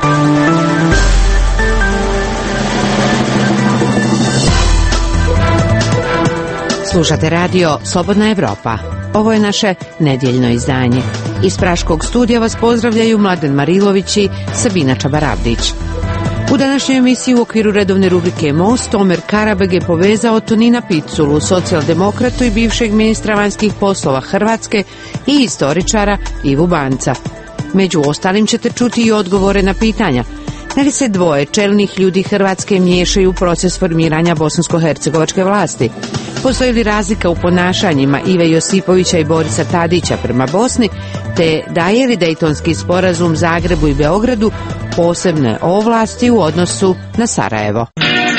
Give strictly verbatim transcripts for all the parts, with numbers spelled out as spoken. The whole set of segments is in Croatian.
Slušate radio Slobodna Evropa. Ovo je naše nedjeljno izdanje. Iz Praškog studija vas pozdravljaju Mladen Marilović i Sabina Čabaravdić. U današnjoj emisiji u okviru redovne rubrike Most, Omer Karabeg je povezao Tonina Piculu, socijaldemokratu i bivšeg ministra vanjskih poslova Hrvatske i istoričara Ivu Banca. Među ostalim ćete čuti i odgovore na pitanja. Da li se dvoje čelnih ljudi Hrvatske miješaju u proces formiranja bosansko-hercegovačke vlasti? Postoji li razlika u ponašanjima Ive Josipovića i Borisa Tadića prema Bosni, te daje li Dejtonski sporazum Zagrebu i Beogradu posebne ovlasti u odnosu na Sarajevo?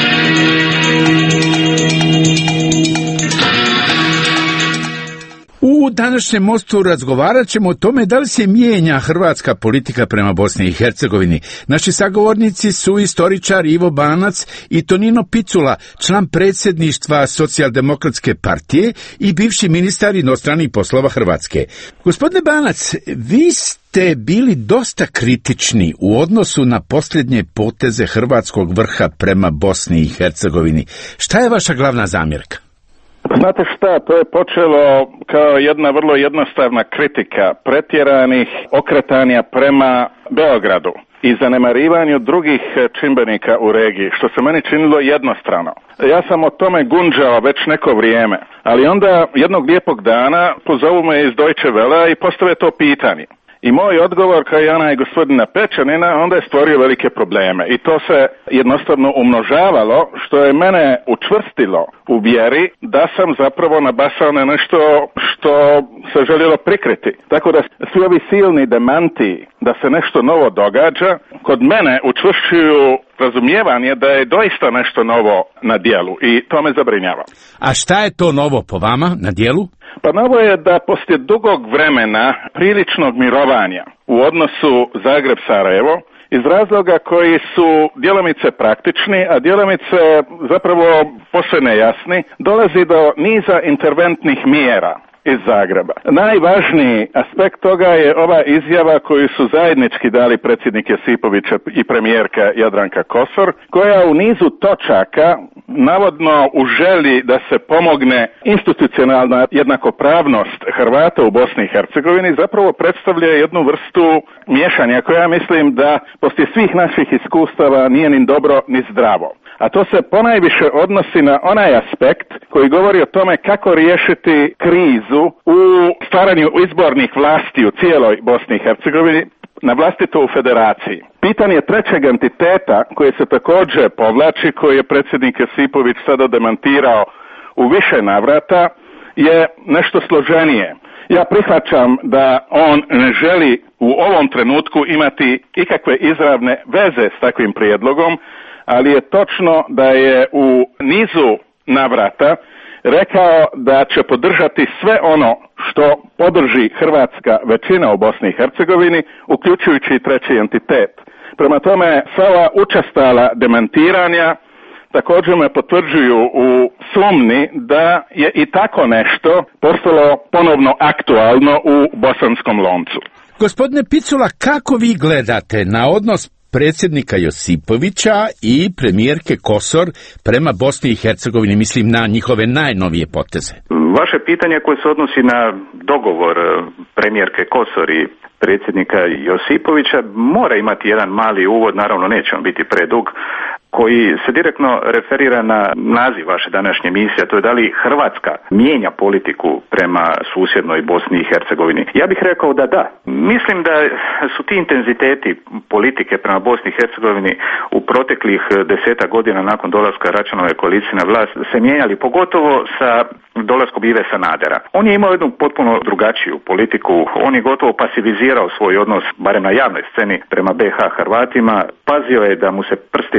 U današnjem mostu razgovarat ćemo o tome da li se mijenja hrvatska politika prema Bosni i Hercegovini. Naši sagovornici su istoričar Ivo Banac i Tonino Picula, član predsjedništva Socijaldemokratske partije i bivši ministar inostranih poslova Hrvatske. Gospodine Banac, vi ste bili dosta kritični u odnosu na posljednje poteze hrvatskog vrha prema Bosni i Hercegovini. Šta je vaša glavna zamjerka? Znate šta, to je počelo kao jedna vrlo jednostavna kritika pretjeranih okretanja prema Beogradu i zanemarivanju drugih čimbenika u regiji, što se meni činilo jednostrano. Ja sam o tome gunđao već neko vrijeme, ali onda jednog lijepog dana pozovu me iz Deutsche Welle i postave to pitanje. I moj odgovor, kao i onaj gospodina Pečanina, onda je stvorio velike probleme. I to se jednostavno umnožavalo, što je mene učvrstilo u vjeri da sam zapravo nabasao na nešto što se željelo prikriti. Tako da svi ovi silni demanti da se nešto novo događa, kod mene učvršćuju razumijevanje da je doista nešto novo na dijelu i to me zabrinjava. A šta je to novo po vama na dijelu? Pa novo je da poslije dugog vremena priličnog mirovanja u odnosu Zagreb-Sarajevo, iz razloga koji su djelomice praktični, a djelomice zapravo posve nejasni, dolazi do niza interventnih mjera iz Zagreba. Najvažniji aspekt toga je ova izjava koju su zajednički dali predsjednik Josipović i premijerka Jadranka Kosor, koja u nizu točaka, navodno u želji da se pomogne institucionalna jednakopravnost Hrvata u Bosni i Hercegovini, zapravo predstavlja jednu vrstu miješanja koja ja mislim da poslije svih naših iskustava nije ni dobro ni zdravo. A to se ponajviše odnosi na onaj aspekt koji govori o tome kako riješiti krizu u stvaranju izbornih vlasti u cijeloj Bosni i Hercegovini, na vlastito u federaciji. Pitanje trećeg entiteta koje se također povlači, koji je predsjednik Josipović sada demantirao u više navrata, je nešto složenije. Ja prihvaćam da on ne želi u ovom trenutku imati ikakve izravne veze s takvim prijedlogom, ali je točno da je u nizu navrata rekao da će podržati sve ono što podrži hrvatska većina u Bosni i Hercegovini, uključujući i treći entitet. Prema tome, sva ova učestala demantiranja također me potvrđuju u sumnji da je i tako nešto postalo ponovno aktualno u bosanskom loncu. Gospodine Picula, kako vi gledate na odnos predsjednika Josipovića i premijerke Kosor prema Bosni i Hercegovini, mislim na njihove najnovije poteze? Vaše pitanje koje se odnosi na dogovor premijerke Kosor i predsjednika Josipovića mora imati jedan mali uvod, naravno neće on biti predug, koji se direktno referira na naziv vaše današnje emisije, a to je da li Hrvatska mijenja politiku prema susjednoj Bosni i Hercegovini. Ja bih rekao da da. Mislim da su ti intenziteti politike prema Bosni i Hercegovini u proteklih deseta godina nakon dolaska Račanove koalicije na vlast se mijenjali, pogotovo sa dolaskom Ive Sanadera. On je imao jednu potpuno drugačiju politiku, on je gotovo pasivizirao svoj odnos, barem na javnoj sceni, prema B iH Hrvatima, pazio je da mu se prsti ne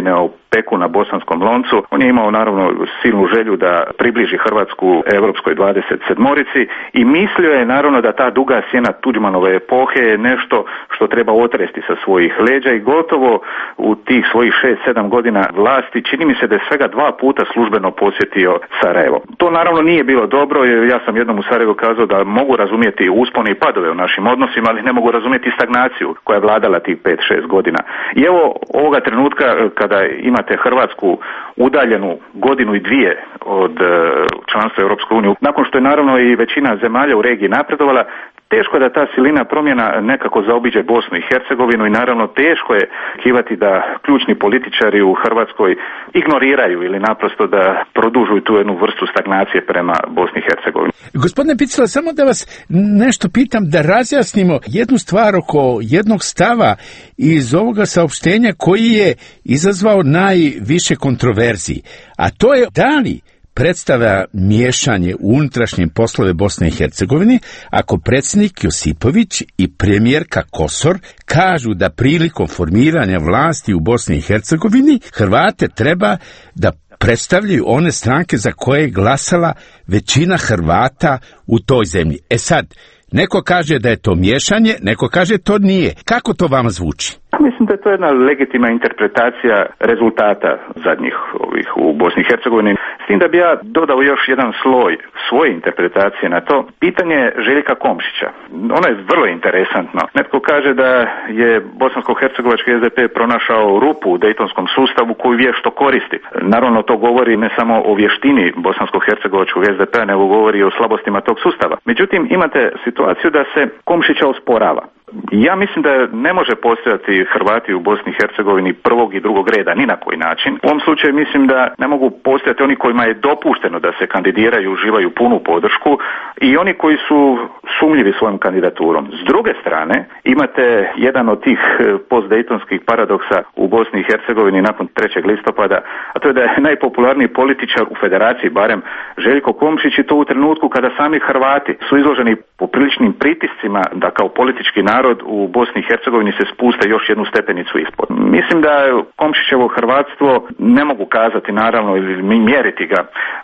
peku na bosanskom loncu. On je imao naravno silnu želju da približi Hrvatsku europskoj dvadeset sedmorici i mislio je naravno da ta duga sjena Tuđmanove epohe je nešto što treba otresti sa svojih leđa i gotovo u tih svojih šest sedam godina vlasti čini mi se da je svega dva puta službeno posjetio Sarajevo. To naravno nije bilo dobro, jer ja sam jednom u Sarajevu kazao da mogu razumjeti uspone i padove u našim odnosima, ali ne mogu razumjeti stagnaciju koja je vladala tih pet šest godina. I evo ovoga trenutka kada imate Hrvatsku udaljenu godinu i dvije od članstva Europske unije, nakon što je naravno i većina zemalja u regiji napredovala, teško je da ta silina promjena nekako zaobiđe Bosnu i Hercegovinu i naravno teško je očekivati da ključni političari u Hrvatskoj ignoriraju ili naprosto da produžuju tu jednu vrstu stagnacije prema Bosni i Hercegovini. Gospodine Picula, samo da vas nešto pitam, da razjasnimo jednu stvar oko jednog stava iz ovoga saopštenja koji je izazvao najviše kontroverziji, a to je da li predstavlja miješanje u unutrašnje poslove Bosne i Hercegovine ako predsjednik Josipović i premijerka Kosor kažu da prilikom formiranja vlasti u Bosni i Hercegovini Hrvate treba da predstavljaju one stranke za koje je glasala većina Hrvata u toj zemlji. E sad, neko kaže da je to miješanje, neko kaže to nije. Kako to vama zvuči? Mislim da je to jedna legitimna interpretacija rezultata zadnjih ovih u Bosni i Hercegovini. S tim da bi ja dodao još jedan sloj svoje interpretacije na to. Pitanje Željka Komšića. Ono je vrlo interesantno. Netko kaže da je bosansko-hercegovački es de pe pronašao rupu u dejtonskom sustavu koju vješto koristi. Naravno to govori ne samo o vještini bosansko-hercegovačkog es de pe-a, nego govori o slabostima tog sustava. Međutim, imate situaciju da se Komšića osporava. Ja mislim da ne može postojati Hrvati u Bosni i Hercegovini prvog i drugog reda, ni na koji način. U ovom slučaju mislim da ne mogu postojati oni kojima je dopušteno da se kandidiraju, uživaju punu podršku i oni koji su sumnjivi svojom kandidaturom. S druge strane, imate jedan od tih postdejtonskih paradoksa u Bosni i Hercegovini nakon trećeg listopada, a to je da je najpopularniji političar u federaciji, barem Željko Komšić, i to u trenutku kada sami Hrvati su izloženi popriličnim pritiscima da kao politički narod u Bosni i Hercegovini se spuste još jednu stepenicu ispod. Mislim da Komšićevo hrvatstvo ne mogu kazati naravno ili mjeriti ga e,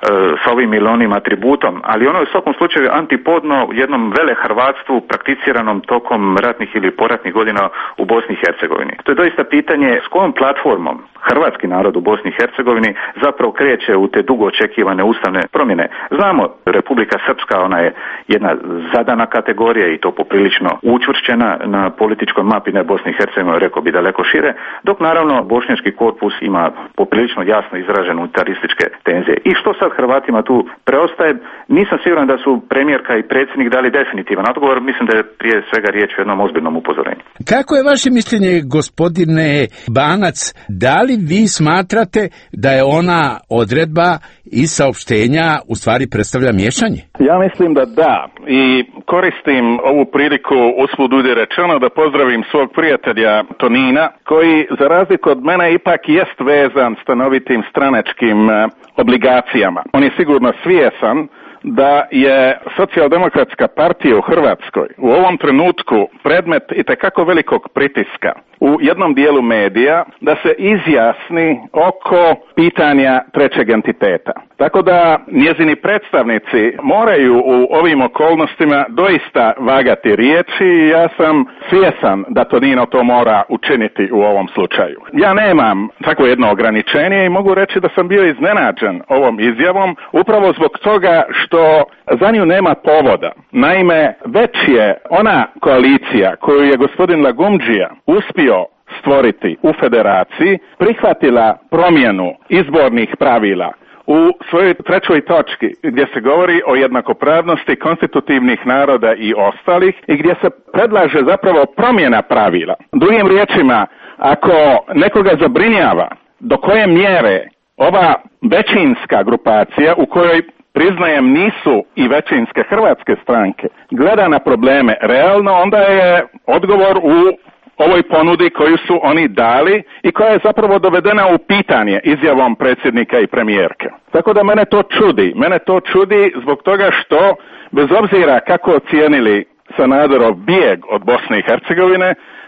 s ovim ili onim atributom, ali ono je u svakom slučaju antipodno jednom vele hrvatstvu prakticiranom tokom ratnih ili poratnih godina u Bosni i Hercegovini. To je doista pitanje s kojom platformom hrvatski narod u Bosni i Hercegovini zapravo kreće u te dugo očekivane ustavne promjene. Znamo, Republika Srpska, ona je jedna zadana kategorija i to poprilično učvršćena na političkoj mapi ne Bosni i Hercegovine, rekao bi daleko šire, dok naravno bošnjački korpus ima poprilično jasno izražene unitarističke tenzije. I što sad Hrvatima tu preostaje? Nisam siguran da su premijerka i predsjednik dali definitivan odgovor, mislim da je prije svega riječ o jednom ozbiljnom upozorenju. Kako je vaše mišljenje, gospodine Banac, da li vi smatrate da je ona odredba iz saopštenja u stvari predstavlja miješanje? Ja mislim da da, i koristim ovu priliku usput budi rečeno da pozdravim svog prijatelja Tonina, koji za razliku od mene ipak jest vezan stanovitim stranačkim obligacijama. On je sigurno svjestan da je Socijaldemokratska partija u Hrvatskoj u ovom trenutku predmet itekako velikog pritiska u jednom dijelu medija da se izjasni oko pitanja trećeg entiteta. Tako da njezini predstavnici moraju u ovim okolnostima doista vagati riječi i ja sam svjesan da Tonino to mora učiniti u ovom slučaju. Ja nemam takvo jedno ograničenje i mogu reći da sam bio iznenađen ovom izjavom upravo zbog toga što za nju nema povoda. Naime, već je ona koalicija koju je gospodin Lagumdžija uspio stvoriti u federaciji prihvatila promjenu izbornih pravila u svojoj trećoj točki gdje se govori o jednakopravnosti konstitutivnih naroda i ostalih i gdje se predlaže zapravo promjena pravila. Drugim riječima, ako nekoga zabrinjava do koje mjere ova većinska grupacija u kojoj priznajem nisu i većinske hrvatske stranke gleda na probleme realno, onda je odgovor u ovoj ponudi koju su oni dali i koja je zapravo dovedena u pitanje izjavom predsjednika i premijerke. Tako da mene to čudi. Mene to čudi zbog toga što, bez obzira kako ocijenili Sanaderov bijeg od Bosne i Hercegovine,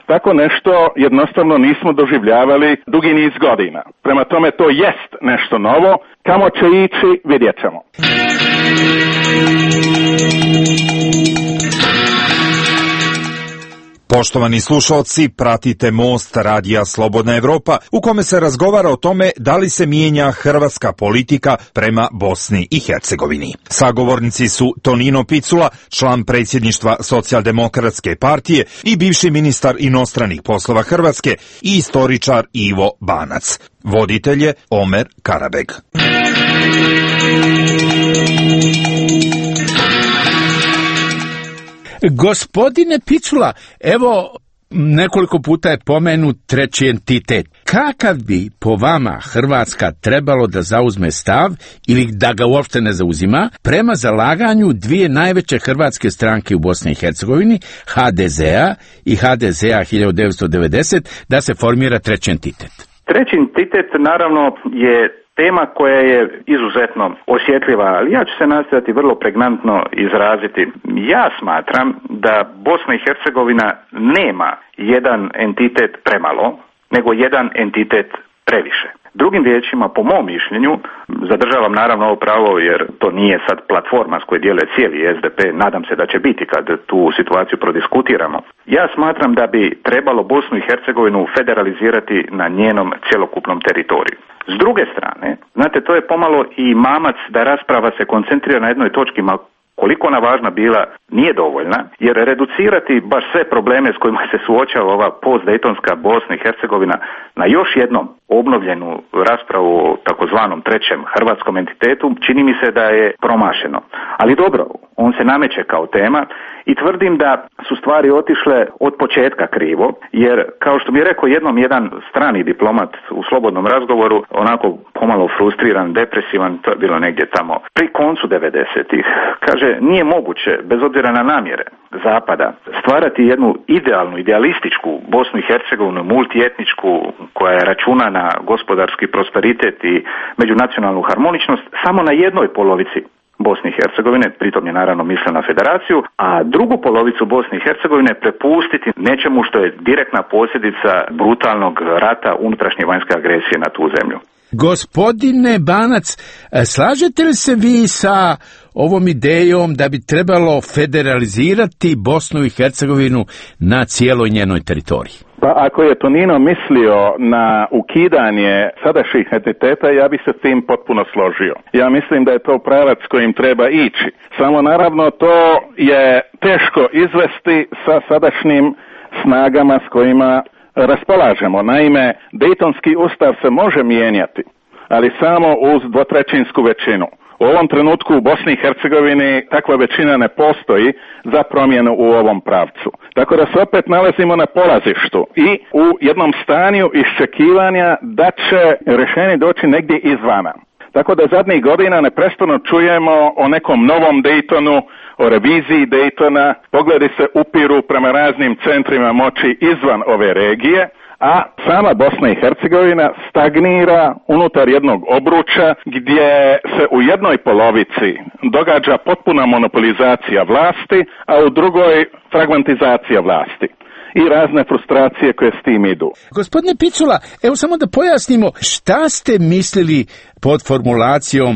tako nešto jednostavno nismo doživljavali dugi niz godina. Prema tome to jest nešto novo, kamo će ići vidjet ćemo. Poštovani slušalci, pratite Most radija Slobodna Evropa, u kome se razgovara o tome da li se mijenja hrvatska politika prema Bosni i Hercegovini. Sagovornici su Tonino Picula, član predsjedništva Socijaldemokratske partije i bivši ministar inostranih poslova Hrvatske, i istoričar Ivo Banac. Voditelj je Omer Karabeg. Gospodine Picula, evo nekoliko puta je pomenut treći entitet. Kakav bi po vama Hrvatska trebalo da zauzme stav ili da ga uopšte ne zauzima prema zalaganju dvije najveće hrvatske stranke u Bosni i Hercegovini, ha de zea i ha de zea hiljadu devetsto devedeset, da se formira treći entitet? Treći entitet naravno je tema koja je izuzetno osjetljiva, ali ja ću se nastojati vrlo pregnantno izraziti. Ja smatram da Bosna i Hercegovina nema jedan entitet premalo, nego jedan entitet previše. Drugim riječima, po mom mišljenju, zadržavam naravno ovo pravo jer to nije sad platforma s koje dijele cijeli es de pe, nadam se da će biti kad tu situaciju prodiskutiramo. Ja smatram da bi trebalo Bosnu i Hercegovinu federalizirati na njenom cjelokupnom teritoriju. S druge strane, znate, to je pomalo i mamac da rasprava se koncentrira na jednoj točki, ma koliko ona važna bila, nije dovoljna, jer reducirati baš sve probleme s kojima se suočava ova post-dejtonska Bosna i Hercegovina na još jednom obnovljenu raspravu o takozvanom trećem hrvatskom entitetu, čini mi se da je promašeno. Ali dobro, on se nameće kao tema i tvrdim da su stvari otišle od početka krivo, jer kao što mi je rekao jednom jedan strani diplomat u slobodnom razgovoru, onako pomalo frustriran, depresivan, to je bilo negdje tamo pri koncu devedesetih, kaže, nije moguće, bez obzira na namjere Zapada, stvarati jednu idealnu, idealističku Bosnu i Hercegovinu, multietničku, koja je računa na gospodarski prosperitet i međunacionalnu harmoničnost, samo na jednoj polovici Bosne i Hercegovine, pritom je naravno mislio na federaciju, a drugu polovicu Bosne i Hercegovine prepustiti nečemu što je direktna posljedica brutalnog rata, unutrašnje vanjske agresije na tu zemlju. Gospodine Banac, slažete li se vi sa ovom idejom da bi trebalo federalizirati Bosnu i Hercegovinu na cijeloj njenoj teritoriji? Pa ako je Tonino mislio na ukidanje sadašnjih entiteta, ja bi se s tim potpuno složio. Ja mislim da je to pravac kojim treba ići. Samo naravno to je teško izvesti sa sadašnjim snagama s kojima raspolažemo. Naime, Dejtonski ustav se može mijenjati, ali samo uz dvotrećinsku većinu. U ovom trenutku u Bosni i Hercegovini takva većina ne postoji za promjenu u ovom pravcu. Tako da se opet nalazimo na polazištu i u jednom stanju iščekivanja da će rješenje doći negdje izvana. Tako da zadnjih godina neprestano čujemo o nekom novom Dejtonu, o reviziji Dejtona, pogledi se upiru prema raznim centrima moći izvan ove regije, a sama Bosna i Hercegovina stagnira unutar jednog obruča gdje se u jednoj polovici događa potpuna monopolizacija vlasti, a u drugoj fragmentizacija vlasti i razne frustracije koje s tim idu. Gospodine Picula, evo samo da pojasnimo, šta ste mislili pod formulacijom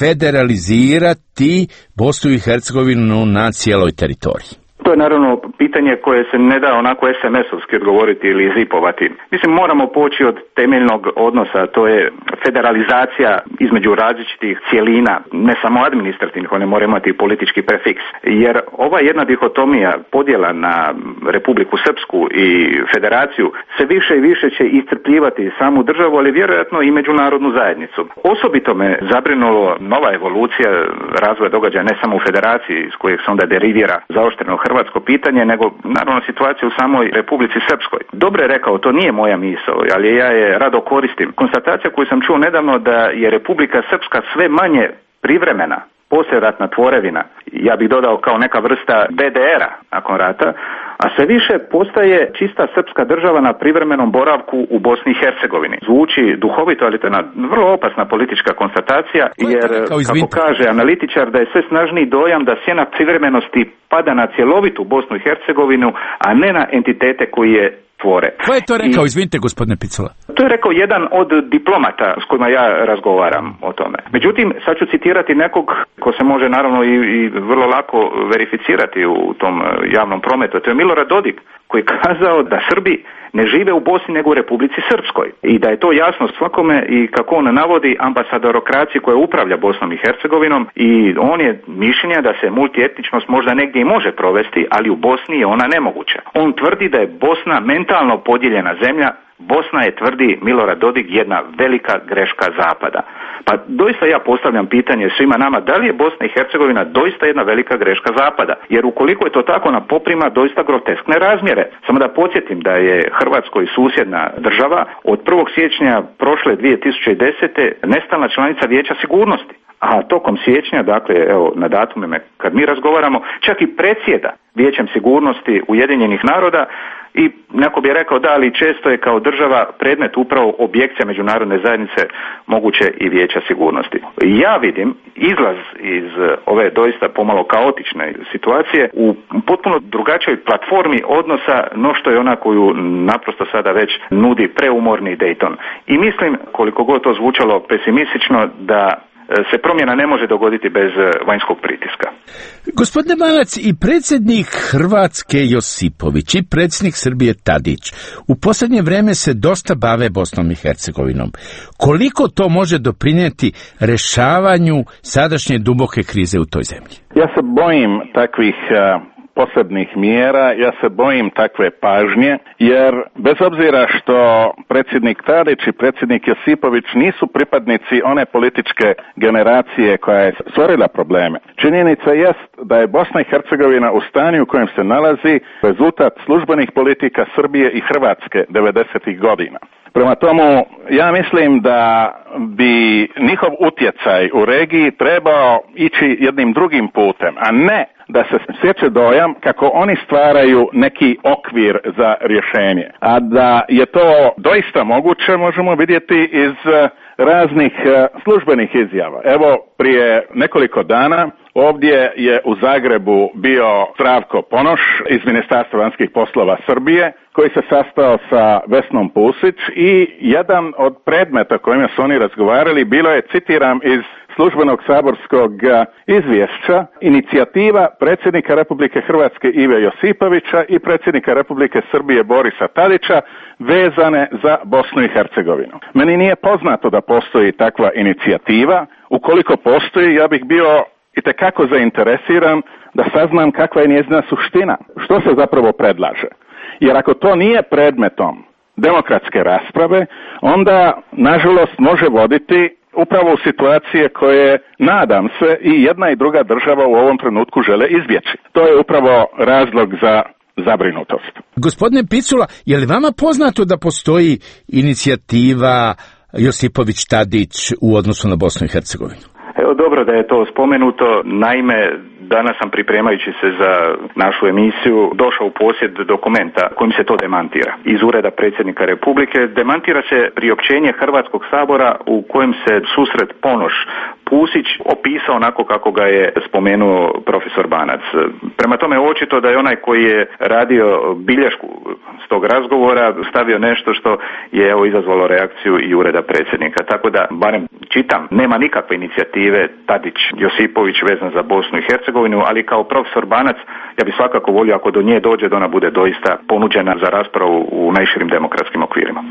federalizirati Bosnu i Hercegovinu na cijeloj teritoriji? To je naravno pitanje koje se ne da onako es em es-ovski odgovoriti ili zipovati. Mislim, moramo poći od temeljnog odnosa, to je federalizacija između različitih cjelina, ne samo administrativnih, one moraju imati politički prefiks. Jer ova jedna dihotomija, podjela na Republiku Srpsku i federaciju, se više i više će iscrpljivati samu državu, ali vjerojatno i međunarodnu zajednicu. Osobito me zabrinulo nova evolucija razvoja događaja ne samo u federaciji, iz kojeg se onda derivira zaoštreno hrvatsko pitanje, nego naravno situacija u samoj Republici Srpskoj. Dobro je rekao, to nije moja misao, ali ja je rado koristim. Konstatacija koju sam čuo nedavno da je Republika Srpska sve manje privremena, poslijeratna tvorevina ja bih dodao kao neka vrsta be de era nakon rata, a sve više postaje čista srpska država na privremenom boravku u Bosni i Hercegovini. Zvuči duhovito, ali to je jedna vrlo opasna politička konstatacija, jer, kako kaže analitičar, da je sve snažniji dojam da sjena privremenosti pada na cjelovitu Bosnu i Hercegovinu, a ne na entitete koji je tvore. Ko je to rekao, I, izvinite gospodine Picula? To je rekao jedan od diplomata s kojima ja razgovaram o tome. Međutim, sad ću citirati nekog ko se može naravno i, i vrlo lako verificirati u tom javnom prometu. To je Milorad Dodik, koji je kazao da Srbi ne žive u Bosni nego u Republici Srpskoj i da je to jasno svakome, i kako on navodi ambasadorokraciji koja upravlja Bosnom i Hercegovinom, i on je mišljenja da se multietničnost možda negdje i može provesti, ali u Bosni je ona nemoguća. On tvrdi da je Bosna mentalno podijeljena zemlja. Bosna je, tvrdi Milorad Dodik, jedna velika greška Zapada. Pa doista ja postavljam pitanje svima nama, da li je Bosna i Hercegovina doista jedna velika greška Zapada? Jer ukoliko je to tako, na poprima doista groteskne razmjere. Samo da podsjetim da je Hrvatskoj susjedna država od prvog siječnja prošle dvije tisuće desete nestalna članica Vijeća sigurnosti. A tokom siječnja, dakle, evo, na datume kad mi razgovaramo, čak i predsjeda Vijećem sigurnosti Ujedinjenih naroda, i neko bi rekao da, ali često je kao država predmet upravo objekcija međunarodne zajednice, moguće i Vijeća sigurnosti. Ja vidim izlaz iz ove doista pomalo kaotične situacije u potpuno drugačijoj platformi odnosa no što je ona koju naprosto sada već nudi preumorni Dayton. I mislim, koliko god to zvučalo pesimistično, da se promjena ne može dogoditi bez vanjskog pritiska. Gospodine Banac, i predsjednik Hrvatske Josipović i predsjednik Srbije Tadić u posljednje vrijeme se dosta bave Bosnom i Hercegovinom. Koliko to može doprinijeti rješavanju sadašnje duboke krize u toj zemlji? Ja se bojim takvih uh... posebnih mjera, ja se bojim takve pažnje, jer bez obzira što predsjednik Tadić i predsjednik Josipović nisu pripadnici one političke generacije koja je stvorila probleme, činjenica jest da je Bosna i Hercegovina u stanju u kojem se nalazi rezultat službenih politika Srbije i Hrvatske devedesetih godina. Prema tomu, ja mislim da bi njihov utjecaj u regiji trebao ići jednim drugim putem, a ne da se stječe dojam kako oni stvaraju neki okvir za rješenje. A da je to doista moguće možemo vidjeti iz raznih službenih izjava. Evo, prije nekoliko dana ovdje je u Zagrebu bio Zdravko Ponoš iz Ministarstva vanjskih poslova Srbije, koji se sastao sa Vesnom Pusić, i jedan od predmeta kojima su oni razgovarali bilo je, citiram iz službenog saborskog izvješća, inicijativa predsjednika Republike Hrvatske Ive Josipovića i predsjednika Republike Srbije Borisa Tadića vezane za Bosnu i Hercegovinu. Meni nije poznato da postoji takva inicijativa. Ukoliko postoji, ja bih bio itekako zainteresiran da saznam kakva je njezina suština, što se zapravo predlaže. Jer ako to nije predmetom demokratske rasprave, onda nažalost može voditi upravo u situacije koje, nadam se, i jedna i druga država u ovom trenutku žele izbjeći. To je upravo razlog za zabrinutost. Gospodine Picula, je li vama poznato da postoji inicijativa Josipović-Tadić u odnosu na Bosnu i Hercegovinu? Evo, dobro da je to spomenuto. Naime, danas sam, pripremajući se za našu emisiju, došao u posjed dokumenta kojim se to demantira. Iz Ureda predsjednika Republike demantira se priopćenje Hrvatskog sabora u kojem se susret Ponoš Pusić opisao onako kako ga je spomenuo profesor Banac. Prema tome, očito da je onaj koji je radio bilješku s tog razgovora stavio nešto što je, evo, izazvalo reakciju i Ureda predsjednika. Tako da, barem čitam, nema nikakve inicijative Tadić-Josipović vezan za Bosnu i Hercegovinu, ali kao profesor Banac ja bih svakako volio, ako do nje dođe, da ona bude doista ponuđena za raspravu u najširim demokratskim okvirima.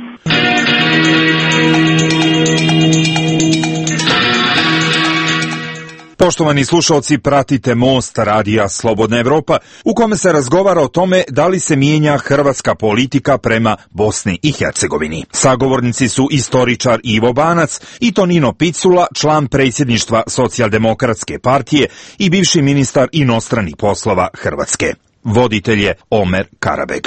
Poštovani slušalci, pratite Most radija Slobodna Evropa, u kome se razgovara o tome da li se mijenja hrvatska politika prema Bosni i Hercegovini. Sagovornici su istoričar Ivo Banac i Tonino Picula, član predsjedništva Socijaldemokratske partije i bivši ministar inostranih poslova Hrvatske. Voditelj je Omer Karabeg.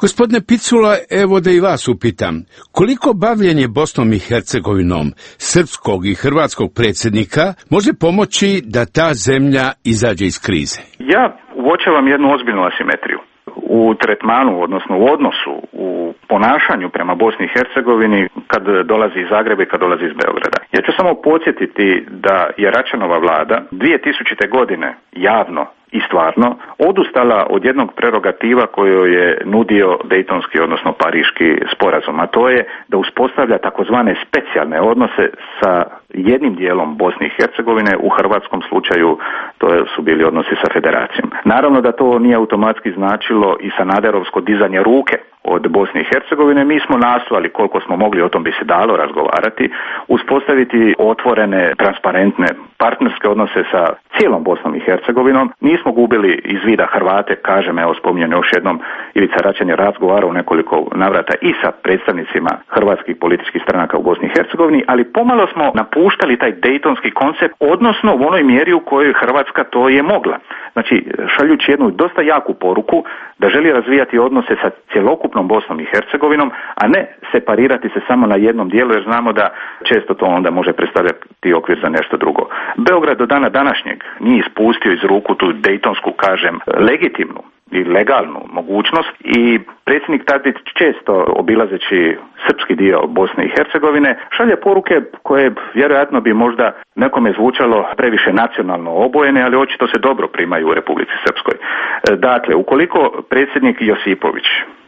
Gospodine Picula, evo da i vas upitam, koliko bavljenje Bosnom i Hercegovinom srpskog i hrvatskog predsjednika može pomoći da ta zemlja izađe iz krize? Ja uočavam jednu ozbiljnu asimetriju u tretmanu, odnosno u odnosu, u ponašanju prema Bosni i Hercegovini kad dolazi iz Zagreba i kad dolazi iz Beograda. Ja ću samo podsjetiti da je Račanova vlada dvije tisućite. godine javno i stvarno odustala od jednog prerogativa koju je nudio Dejtonski, odnosno Pariški sporazum, a to je da uspostavlja takozvane specijalne odnose sa jednim dijelom Bosne i Hercegovine, u hrvatskom slučaju to su bili odnosi sa Federacijom. Naravno da to nije automatski značilo i Sanaderovsko dizanje ruke od Bosne i Hercegovine. Mi smo nastojali, koliko smo mogli, o tom bi se dalo razgovarati, uspostaviti otvorene, transparentne partnerske odnose sa cijelom Bosnom i Hercegovinom. Nismo gubili iz vida Hrvate, kažem, evo spominjem još jednom, Ivica Račan je razgovarao u nekoliko navrata i sa predstavnicima hrvatskih političkih stranaka u Bosni i Hercegovini, ali pomalo smo napuštali taj dejtonski koncept, odnosno u onoj mjeri u kojoj Hrvatska to je mogla. Znači, šaljući jednu dosta jaku poruku da želi razvijati odnose sa cjelokupnom Bosnom i Hercegovinom, a ne separirati se samo na jednom dijelu, jer znamo da često to onda može predstavljati okvir za nešto drugo. Beograd do dana današnjeg nije ispustio iz ruku tu dejtonsku, kažem, legitimnu i legalnu mogućnost i predsjednik Tadić često, obilazeći srpski dio Bosne i Hercegovine, šalje poruke koje vjerojatno bi možda nekome zvučalo previše nacionalno obojene, ali očito se dobro primaju u Republici Srpskoj. Dakle, ukoliko predsjednik Josipović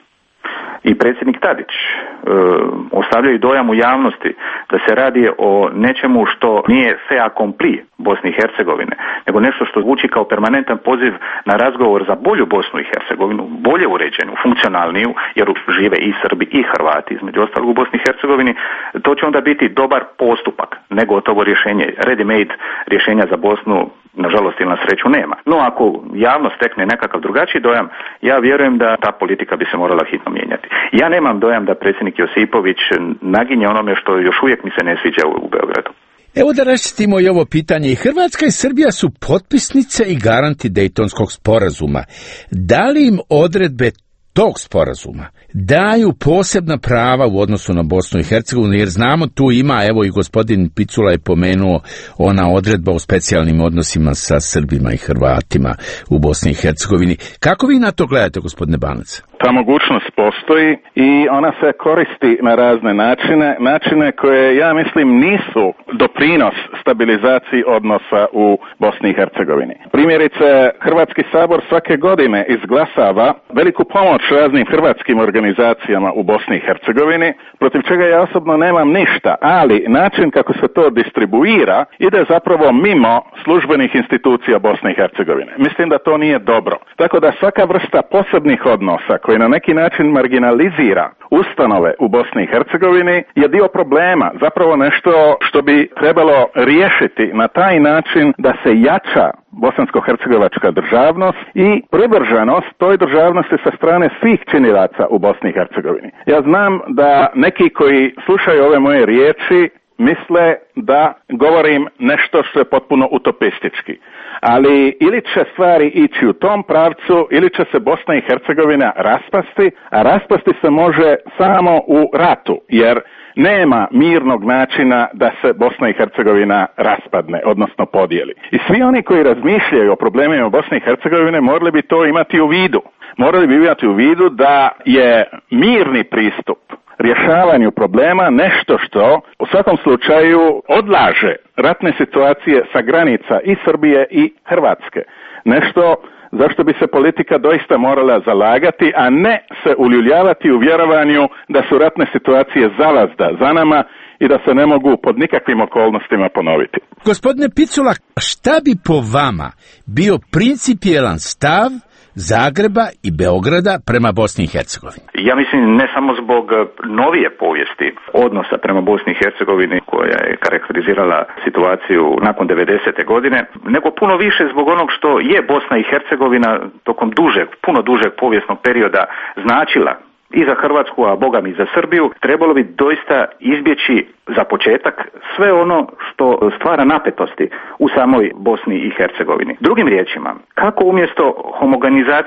i predsjednik Tadić e, ostavljaju dojam u javnosti da se radi o nečemu što nije fait accompli Bosni i Hercegovine, nego nešto što zvuči kao permanentan poziv na razgovor za bolju Bosnu i Hercegovinu, bolje uređenu, funkcionalniju, jer žive i Srbi i Hrvati, između ostalog u Bosni i Hercegovini, to će onda biti dobar postupak, ne gotovo rješenje, ready-made rješenja za Bosnu, nažalost ili na sreću, nema. No, ako javnost stekne nekakav drugačiji dojam, ja vjerujem da ta politika bi se morala hitno mijenjati. Ja nemam dojam da predsjednik Josipović naginje onome što još uvijek mi se ne sviđa u Beogradu. Evo da raščistimo i ovo pitanje. I Hrvatska i Srbija su potpisnice i garanti Dejtonskog sporazuma. Da li im odredbe tog sporazuma daju posebna prava u odnosu na Bosnu i Hercegovinu, jer znamo tu ima, evo i gospodin Picula je pomenuo ona odredba o specijalnim odnosima sa Srbima i Hrvatima u Bosni i Hercegovini. Kako vi na to gledate, gospodine Banac? Ta mogućnost postoji i ona se koristi na razne načine, načine koje, ja mislim, nisu doprinos stabilizaciji odnosa u Bosni i Hercegovini. Primjerice, Hrvatski sabor svake godine izglasava veliku pomoć raznim hrvatskim organizacijama u Bosni i Hercegovini, protiv čega ja osobno nemam ništa, ali način kako se to distribuira ide zapravo mimo službenih institucija Bosne i Hercegovine. Mislim da to nije dobro. Tako da svaka vrsta posebnih odnosa koji na neki način marginalizira ustanove u Bosni i Hercegovini je dio problema, zapravo nešto što bi trebalo riješiti na taj način da se jača bosansko-hercegovačka državnost i privrženost toj državnosti sa strane svih činilaca u Bosni i Hercegovini. Ja znam da neki koji slušaju ove moje riječi misle da govorim nešto što je potpuno utopistički. Ali ili će stvari ići u tom pravcu, ili će se Bosna i Hercegovina raspasti, a raspasti se može samo u ratu, jer nema mirnog načina da se Bosna i Hercegovina raspadne, odnosno podijeli. I svi oni koji razmišljaju o problemima Bosne i Hercegovine morali bi to imati u vidu. Morali bi imati u vidu da je mirni pristup rješavanju problema nešto što u svakom slučaju odlaže ratne situacije sa granica i Srbije i Hrvatske. Nešto zašto bi se politika doista morala zalagati, a ne se uljuljavati u vjerovanju da su ratne situacije zalazda za nama i da se ne mogu pod nikakvim okolnostima ponoviti. Gospodine Picula, šta bi po vama bio principijelan stav Zagreba i Beograda prema Bosni i Hercegovini? Ja mislim ne samo zbog novije povijesti odnosa prema Bosni i Hercegovini koja je karakterizirala situaciju nakon devedesete godine, nego puno više zbog onog što je Bosna i Hercegovina tokom dužeg, puno dužeg povijesnog perioda značila i za Hrvatsku, a bogami i za Srbiju. Trebalo bi doista izbjeći za početak sve ono što stvara napetosti u samoj Bosni i Hercegovini. Drugim riječima, kako umjesto homogenizacije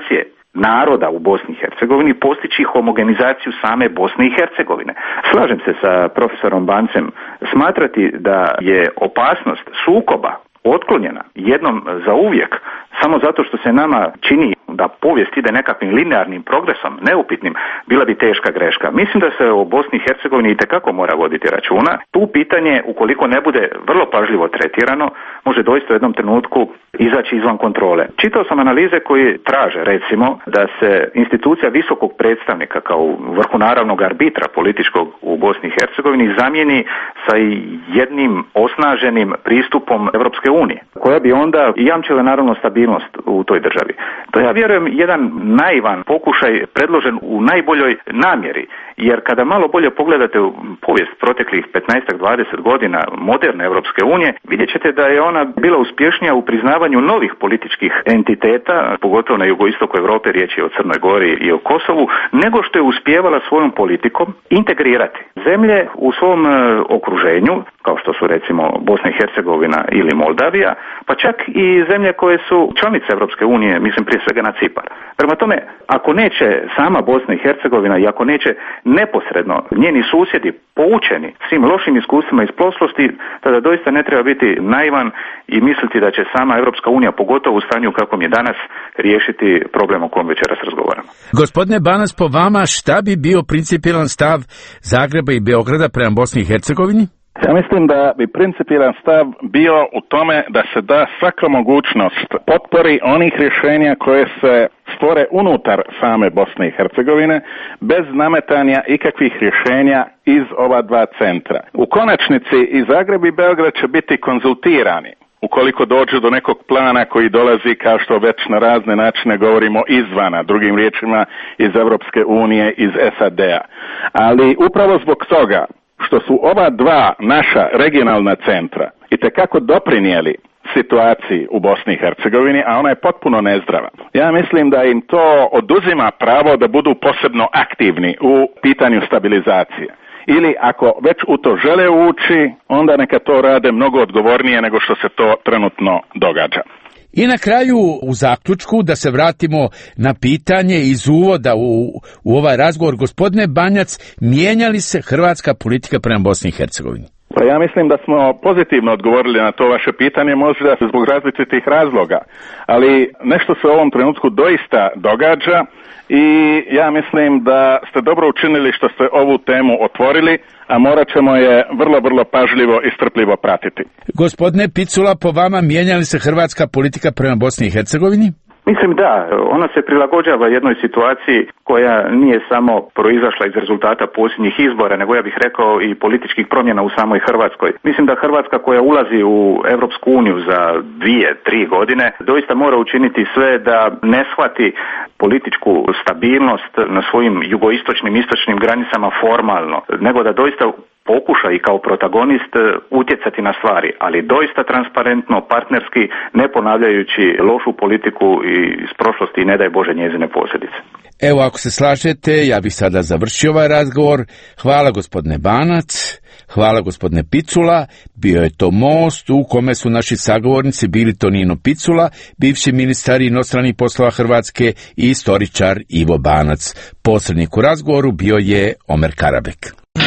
naroda u Bosni i Hercegovini postići homogenizaciju same Bosne i Hercegovine. Slažem se sa profesorom Bancem, smatrati da je opasnost sukoba otklonjena jednom za uvijek samo zato što se nama čini da povijest ide nekakvim linearnim progresom, neupitnim, bila bi teška greška. Mislim da se o Bosni i Hercegovini itekako mora voditi računa. Tu pitanje, ukoliko ne bude vrlo pažljivo tretirano, može doista u jednom trenutku izaći izvan kontrole. Čitao sam analize koje traže, recimo, da se institucija visokog predstavnika kao vrhu naravnog arbitra političkog u Bosni i Hercegovini zamijeni sa jednim osnaženim pristupom Europske unije, koja bi onda jamčila naravno stabilnost u toj državi. To ja vjerujem jedan naivan pokušaj predložen u najboljoj namjeri, jer kada malo bolje pogledate u povijest proteklih petnaest do dvadeset godina moderne Europske unije, vidjet ćete da je ona bila uspješnija u priznavanju novih političkih entiteta, pogotovo na jugoistoku Europe, riječ je o Crnoj Gori i o Kosovu, nego što je uspijevala svojom politikom integrirati zemlje u svom e, okruženju, kao što su recimo Bosna i Hercegovina ili Moldavija, pa čak i zemlje koje su članice Europske unije, mislim prije svega na Cipar. Prema tome, ako neće sama Bosna i Hercegovina i ako neće neposredno njeni susjedi poučeni svim lošim iskustvima iz prošlosti, tada doista ne treba biti naivan i misliti da će sama Europska unija, pogotovo u stanju kakvom je danas, riješiti problem o kojem večeras razgovaramo. Gospodine Banac, po vama šta bi bio principijelan stav Zagreba i Beograda prema Bosni i Hercegovini? Ja mislim da bi principijelan stav bio u tome da se da svaka mogućnost potpori onih rješenja koje se stvore unutar same Bosne i Hercegovine, bez nametanja ikakvih rješenja iz ova dva centra. U konačnici i Zagreb i Beograd će biti konzultirani ukoliko dođe do nekog plana koji dolazi, kao što već na razne načine govorimo, izvana, drugim riječima iz Europske unije, iz S A D-a. Ali upravo zbog toga što su ova dva naša regionalna centra itekako doprinijeli situaciji u Bosni i Hercegovini, a ona je potpuno nezdrava. Ja mislim da im to oduzima pravo da budu posebno aktivni u pitanju stabilizacije. Ili ako već u to žele ući, onda neka to rade mnogo odgovornije nego što se to trenutno događa. I na kraju, u zaključku, da se vratimo na pitanje iz uvoda u, u ovaj razgovor, gospodine Banjac, mijenja li se hrvatska politika prema Bosni i Hercegovini? Pa ja mislim da smo pozitivno odgovorili na to vaše pitanje, možda zbog različitih razloga, ali nešto se u ovom trenutku doista događa i ja mislim da ste dobro učinili što ste ovu temu otvorili, a morat ćemo je vrlo, vrlo pažljivo i strpljivo pratiti. Gospodine Picula, po vama mijenja li se hrvatska politika prema Bosni i Hercegovini? Mislim da, ona se prilagođava jednoj situaciji koja nije samo proizašla iz rezultata posljednjih izbora, nego ja bih rekao i političkih promjena u samoj Hrvatskoj. Mislim da Hrvatska koja ulazi u Europsku uniju za dvije, tri godine, doista mora učiniti sve da ne shvati političku stabilnost na svojim jugoistočnim, istočnim granicama formalno, nego da doista pokuša i kao protagonist utjecati na stvari, ali doista transparentno, partnerski, ne ponavljajući lošu politiku iz prošlosti i ne daj Bože njezine posljedice. Evo, ako se slažete, ja bih sada završio ovaj razgovor. Hvala gospodine Banac, hvala gospodine Picula. Bio je to most u kome su naši sagovornici bili Tonino Picula, bivši ministar inostranih poslova Hrvatske i istoričar Ivo Banac. Posrednik u razgovoru bio je Omer Karabek.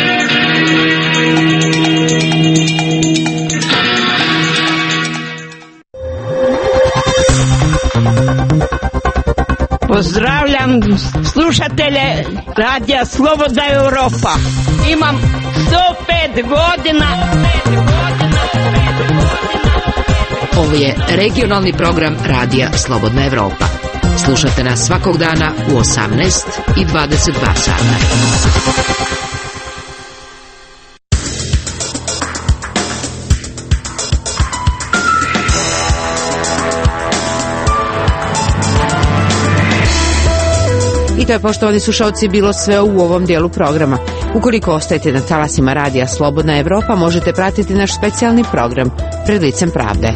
Pozdravljam slušatelje Radija Slobodna Europa. Imam sto pet godina. Ovo je regionalni program Radija Slobodna Europa. Slušate nas svakog dana u osamnaest i dvadeset dva sata. I to je, poštovani slušalci, bilo sve u ovom dijelu programa. Ukoliko ostajete na talasima Radija Slobodna Europa, možete pratiti naš specijalni program Pred licem pravde.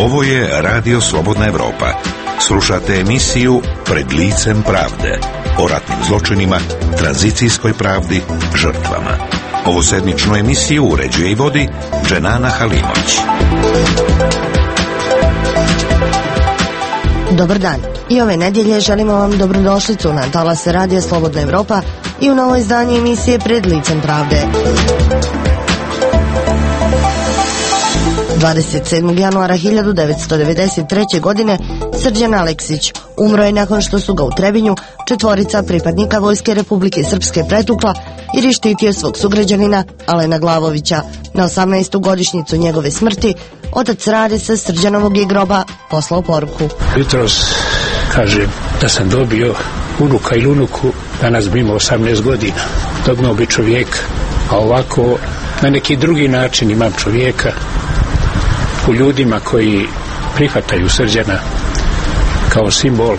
Ovo je Radio Slobodna Evropa. Slušate emisiju Pred licem pravde o ratnim zločinima, tranzicijskoj pravdi, žrtvama. Ovu sedmičnu emisiju uređuje i vodi Dženana Halimović. Dobar dan. I ove nedjelje želimo vam dobrodošlicu na talase Radija Slobodna Evropa i u novo izdanje emisije Pred licem pravde. dvadeset sedmog januara hiljadu devetsto devedeset treće. godine Srđan Aleksić umro je nakon što su ga u Trebinju četvorica pripadnika Vojske Republike Srpske pretukla jer je štitio svog sugrađanina Alena Glavovića. Na osamnaestu godišnjicu njegove smrti otac Rade sa Srđanovog je groba poslao poruku. Jutros kažem da sam dobio unuka ili unuku, danas bi imao osamnaest godina. Dobno bi čovjeka, a ovako na neki drugi način imam čovjeka u ljudima koji prihvataju Srđana kao simbol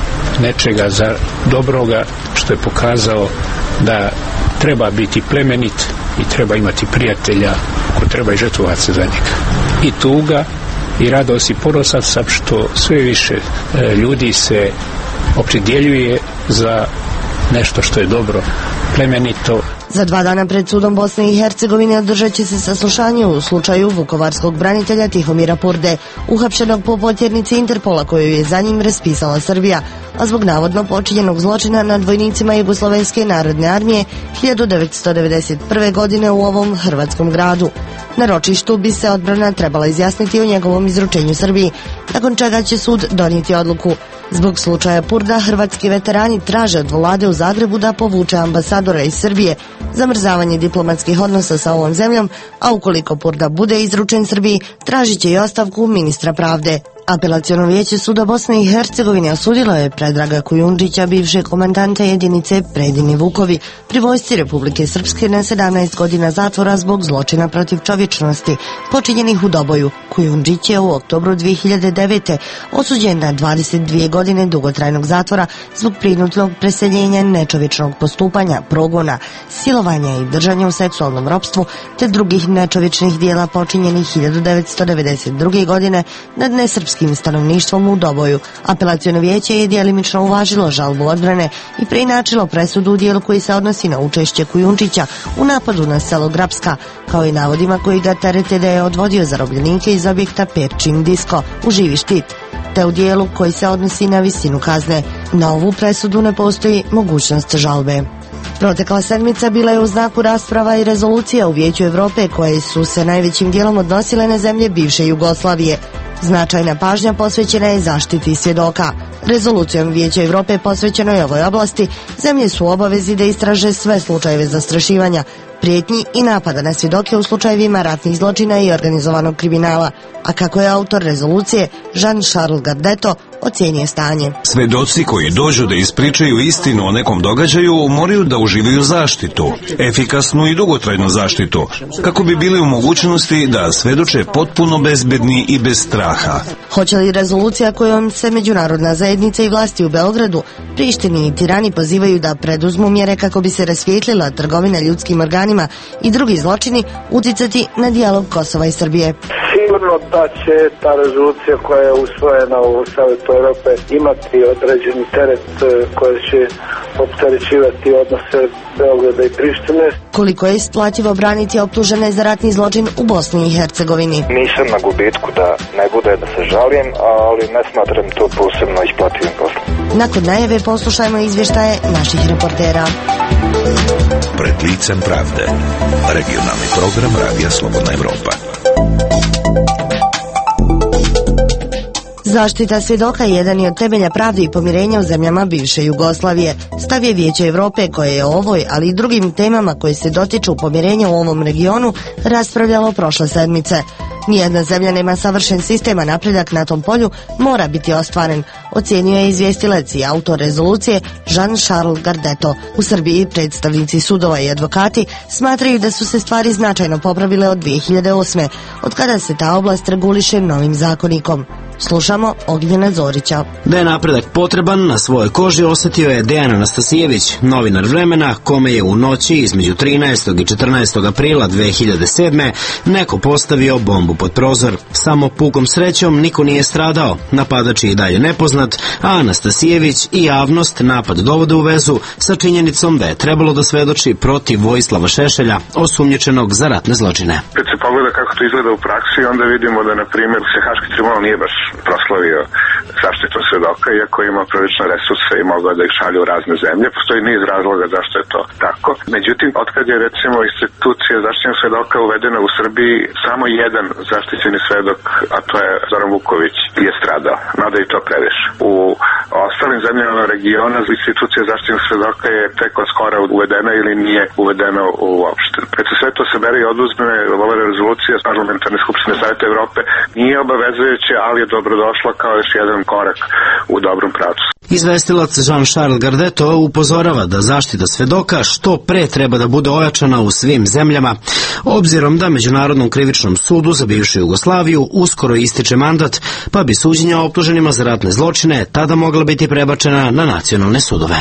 nečega za dobroga, što je pokazao da treba biti plemenit i treba imati prijatelja, ko treba i žrtvovati se za njega. I tuga i radost i ponosan sam što sve više e, ljudi se opredjeljuje za nešto što je dobro, plemenito. Za dva dana pred sudom Bosne i Hercegovine održat će se saslušanje u slučaju vukovarskog branitelja Tihomira Purde, uhapšenog po potjernici Interpola koju je za njim raspisala Srbija, a zbog navodno počinjenog zločina nad vojnicima Jugoslovenske narodne armije hiljadu devetsto devedeset prve. godine u ovom hrvatskom gradu. Na ročištu bi se odbrana trebala izjasniti o njegovom izručenju Srbiji, nakon čega će sud donijeti odluku. Zbog slučaja Purda, hrvatski veterani traže od vlade u Zagrebu da povuče ambasadora iz Srbije, zamrzavanje diplomatskih odnosa sa ovom zemljom, a ukoliko Purda bude izručen Srbiji, tražit će i ostavku ministra pravde. Apelaciono vijeće suda Bosne i Hercegovine osudilo je Predraga Kujundžića, bivšeg komandanta jedinice Predini Vukovi, pri vojsci Republike Srpske na sedamnaest godina zatvora zbog zločina protiv čovječnosti, počinjenih u Doboju. Kujundžić je u oktobru dvije hiljade devete. osuđen na dvadeset dvije godine dugotrajnog zatvora zbog prinudnog preseljenja, nečovječnog postupanja, progona, silovanja i držanja u seksualnom ropstvu te drugih nečovječnih dijela počinjenih hiljadu devetsto devedeset druge. godine nad nesrpskim stanovništvom u Doboju. Apelaciono vijeće je djelimično uvažilo žalbu odbrane i preinačilo presudu u dijelu koji se odnosi na učešće Kujundžića u napadu na selo Grapska, kao i navodima koji ga terete da je odvodio zarobljenike iz objekta Perčin Disko u živi štit, te u dijelu koji se odnosi na visinu kazne. Na ovu presudu ne postoji mogućnost žalbe. Protekla sedmica bila je u znaku rasprava i rezolucija u Vijeću Evrope koje su se najvećim dijelom odnosile na zemlje bivše Jugoslavije. Značajna pažnja posvećena je zaštiti svjedoka. Rezolucijom Vijeća Evrope posvećeno je ovoj oblasti, zemlje su u obavezi da istraže sve slučajeve zastrašivanja, prijetnji i napada na svjedoke u slučajevima ratnih zločina i organizovanog kriminala, a kako je autor rezolucije Jean-Charles Gardeto ocijenio stanje. Svedoci koji dođu da ispričaju istinu o nekom događaju moraju da uživaju zaštitu, efikasnu i dugotrajnu zaštitu, kako bi bili u mogućnosti da svedoče potpuno bezbedni i bez straha. Hoće li rezolucija kojom se međunarodna zajednica i vlasti u Beogradu, Prištini i Tirani pozivaju da preduzmu mjere kako bi se rasvijetlila trgovina ljudskim organima i drugi zločini uticati na dijalog Kosova i Srbije? Sigurno da će ta rezolucija koja je usvojena u Savetu Europe imati određeni teret koji će opterećivati odnose Beograda i Prištine. Koliko je isplativo braniti optužene za ratni zločin u Bosni i Hercegovini? Nisam na gubitku da ne bude da se žalim, ali ne smatram to posebno isplativim poslom. Nakon najave poslušajmo izvještaje naših reportera. Pred licem pravde. Regionalni program Radija Slobodna Evropa. Zaštita svjedoka jedan je od temelja pravde i pomirenja u zemljama bivše Jugoslavije. Stav je Vijeće Evrope koje je o ovoj, ali i drugim temama koje se dotiču pomirenja u ovom regionu raspravljalo prošle sedmice. Nijedna zemlja nema savršen sistem, a napredak na tom polju mora biti ostvaren, ocijenio je izvjestilac i autor rezolucije Jean-Charles Gardeto. U Srbiji predstavnici sudova i advokati smatraju da su se stvari značajno popravile od dvije hiljade osme. od kada se ta oblast reguliše novim zakonikom. Slušamo Ognjena Zorića. Da je napredak potreban, na svojoj koži osjetio je Dejan Anastasijević, novinar Vremena, kome je u noći između trinaestog i četrnaestog aprila dve hiljade sedme. neko postavio bombu pod prozor. Samo pukom srećom niko nije stradao, napadač je i dalje nepoznat, a Anastasijević i javnost napad dovode u vezu sa činjenicom da je trebalo da svedoči protiv Vojislava Šešelja, osumnjičenog za ratne zločine. Kad se pogleda kako to izgleda u praksi, onda vidimo da, na primjer, se Haški tribunal nije baš proslavio zaštitom svedoka, iako ima prilične resurse i mogao da ih šalju u razne zemlje. Postoji niz razloga zašto je to tako. Međutim, otkad je, recimo, institucija zaštićenog svedoka uvedena u Srbiji, samo jedan zaštićeni svedok, a to je Zoran Vuković, je stradao. Mada i to previše. U ostalim zemljama regiona institucija zaštićenog svedoka je tek od skora uvedena ili nije uvedena uopšte. Kad se sve to sabere i oduzme, ova rezolucija Parlamentarne skupštine Saveta Evrope nije obavezujuća, ali je dobrodošla kao još jedan korak u dobrom pravcu. Izvestilac Jean-Charles Gardeto upozorava da zaštita svedoka što pre treba da bude ojačana u svim zemljama, obzirom da Međunarodnom krivičnom sudu za bivšu Jugoslaviju uskoro ističe mandat, pa bi suđenja optuženima za ratne zločine tada mogla biti prebačena na nacionalne sudove.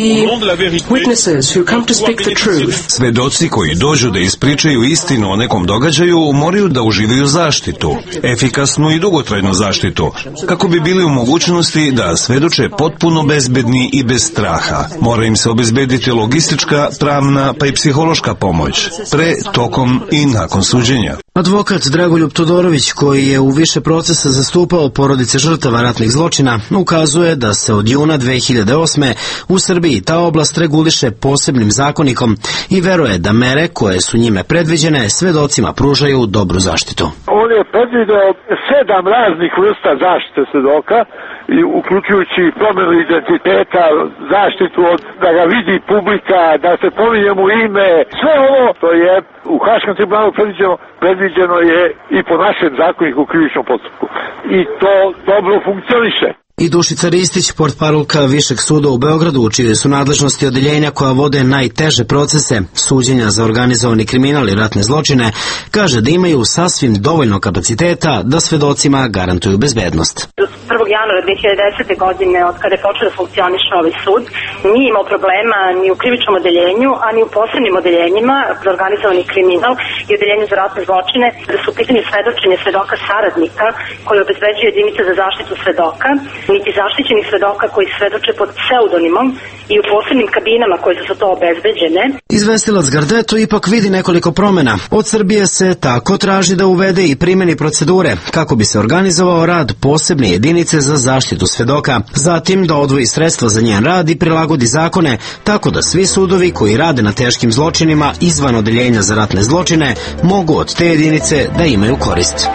Svedoci koji dođu da ispričaju istinu o nekom događaju moraju da uživaju zaštitu, efikasnu i dugotrajnu zaštitu, kako bi bili u mogućnosti da svedoče potpuno bezbedni i bez straha. Mora im se obezbediti logistička, pravna pa i psihološka pomoć, pre, tokom i nakon suđenja. Advokat Dragoljub Todorović, koji je u više procesa zastupao porodice žrtava ratnih zločina, ukazuje da se od juna dve hiljade osme u Srbiji ta oblast reguliše posebnim zakonikom i veruje da mere koje su njime predviđene svedocima pružaju dobru zaštitu. On je predvideo sedam raznih vrsta zaštite svedoka, i uključujući promjenu identiteta, zaštitu od da ga vidi publika, da se pominje mu ime, sve ovo to je u Haškom tribunalu predviđeno, predviđeno je i po našem zakoniku u krivičnom postupku. I to dobro funkcioniše. I Dušica Ristić, portparolka Višeg suda u Beogradu, u čijoj su nadležnosti odeljenja koja vode najteže procese suđenja za organizovani kriminal i ratne zločine, kaže da imaju sasvim dovoljno kapaciteta da svedocima garantuju bezbednost. prvog januara dve hiljade desete. godine, od kada je počeo da funkcioniše ovaj sud, nije imao problema ni u krivičnom odeljenju, a ni u posebnim odeljenjima za organizovani kriminal i odeljenju za ratne zločine, da su u pitanju svedočenje svedoka saradnika koji obezbeđuje jedinice za zaštitu svedoka, niti zaštićenih svedoka koji svedoče pod pseudonimom i u posebnim kabinama koje su za to obezbeđene. Izvestilac Gardeto ipak vidi nekoliko promjena. Od Srbije se tako traži da uvede i primjeni procedure kako bi se organizovao rad posebne jedinice za zaštitu svedoka, zatim da odvoji sredstva za njen rad i prilagodi zakone tako da svi sudovi koji rade na teškim zločinima izvan odeljenja za ratne zločine mogu od te jedinice da imaju korist.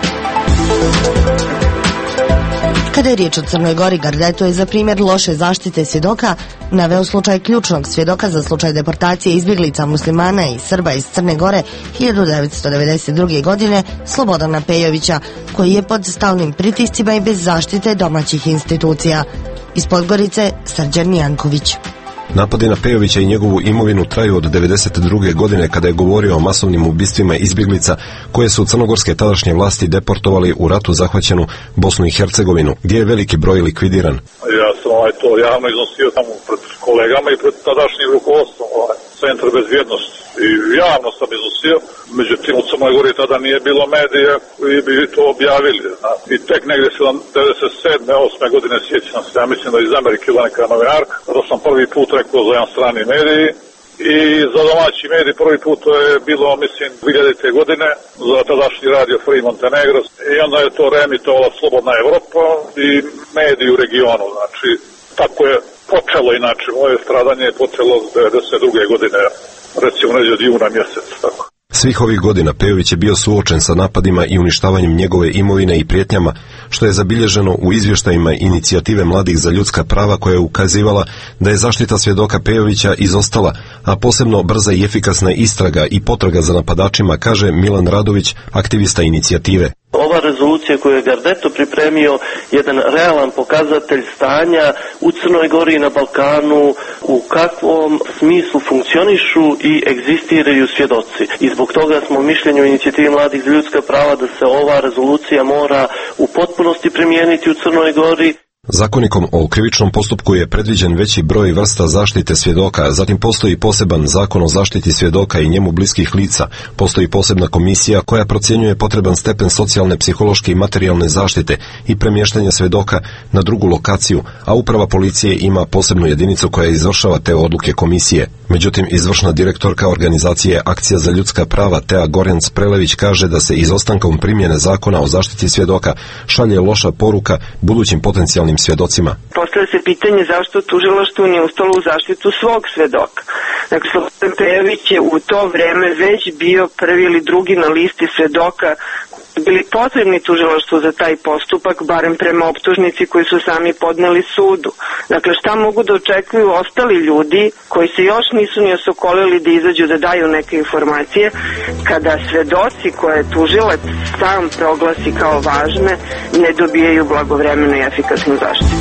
Kada je riječ o Crnoj Gori, Gardeto je za primjer loše zaštite svjedoka naveo slučaj ključnog svjedoka za slučaj deportacije izbjeglica muslimana i Srba iz Crne Gore hiljadu devetsto devedeset druge. godine Slobodana Pejovića, koji je pod stalnim pritiscima i bez zaštite domaćih institucija. Iz Podgorice, Srđan Janković. Napadi na Pejovića i njegovu imovinu traju od devedeset druge. godine kada je govorio o masovnim ubistvima izbjeglica koje su crnogorske tadašnje vlasti deportovali u ratu zahvaćenu Bosnu i Hercegovinu, gdje je veliki broj likvidiran. Ja sam ovaj to javno iznosio tamo pred kolegama i pred tadašnjim rukovodstvom ovaj, Centra bezbjednosti. I javno sam iznosio, međutim u Crnoj Gori tada nije bilo medija koji bi to objavili. Na. I tek negdje devedeset sedme. osme. godine sjećam se, ja mislim da iz Amerike bila neka novinarka, kada sam prvi put rekao za jedan strani mediji i za domaći medij prvi put to je bilo, mislim, dvehiljadite. godine za tadašnji radio Free Montenegro i onda je to reemitovala Slobodna Evropa i mediji u regionu, znači tako je počelo, inače moje stradanje je počelo devedeset druge. godine, recimo neđe od juna mjeseca, tako. Svih ovih godina Pejović je bio suočen sa napadima i uništavanjem njegove imovine i prijetnjama, što je zabilježeno u izvještajima inicijative mladih za ljudska prava koja je ukazivala da je zaštita svjedoka Pejovića izostala, a posebno brza i efikasna istraga i potraga za napadačima, kaže Milan Radović, aktivista inicijative. Ova rezolucija koju je Gardeto pripremio jedan realan pokazatelj stanja u Crnoj Gori i na Balkanu, u kakvom smislu funkcionišu i egzistiraju svjedoci. I zbog toga smo mišljenju inicijativi Mladih za ljudska prava da se ova rezolucija mora u potpunosti primijeniti u Crnoj Gori. Zakonikom o krivičnom postupku je predviđen veći broj vrsta zaštite svjedoka, zatim postoji poseban zakon o zaštiti svjedoka i njemu bliskih lica, postoji posebna komisija koja procjenjuje potreban stepen socijalne, psihološke i materijalne zaštite i premještanja svjedoka na drugu lokaciju, a uprava policije ima posebnu jedinicu koja izvršava te odluke komisije. Međutim, izvršna direktorka organizacije Akcija za ljudska prava Tea Gorjanc Prelević kaže da se izostankom primjene zakona o zaštiti svjedoka šalje loša poruka budućim potencijalnim svjedocima. Postavlja se pitanje zašto tužilaštvo nije ustalo u zaštitu svog svedoka. Dakle, Slobodan Pejović je u to vreme već bio prvi ili drugi na listi svedoka bili potrebni tužilaštvu za taj postupak, barem prema optužnici koji su sami podneli sudu. Dakle, šta mogu da očekuju ostali ljudi koji se još nisu ni osokolili da izađu da daju neke informacije, kada svedoci koje tužilac sam proglasi kao važne ne dobijaju blagovremenu i efikasnu zaštitu.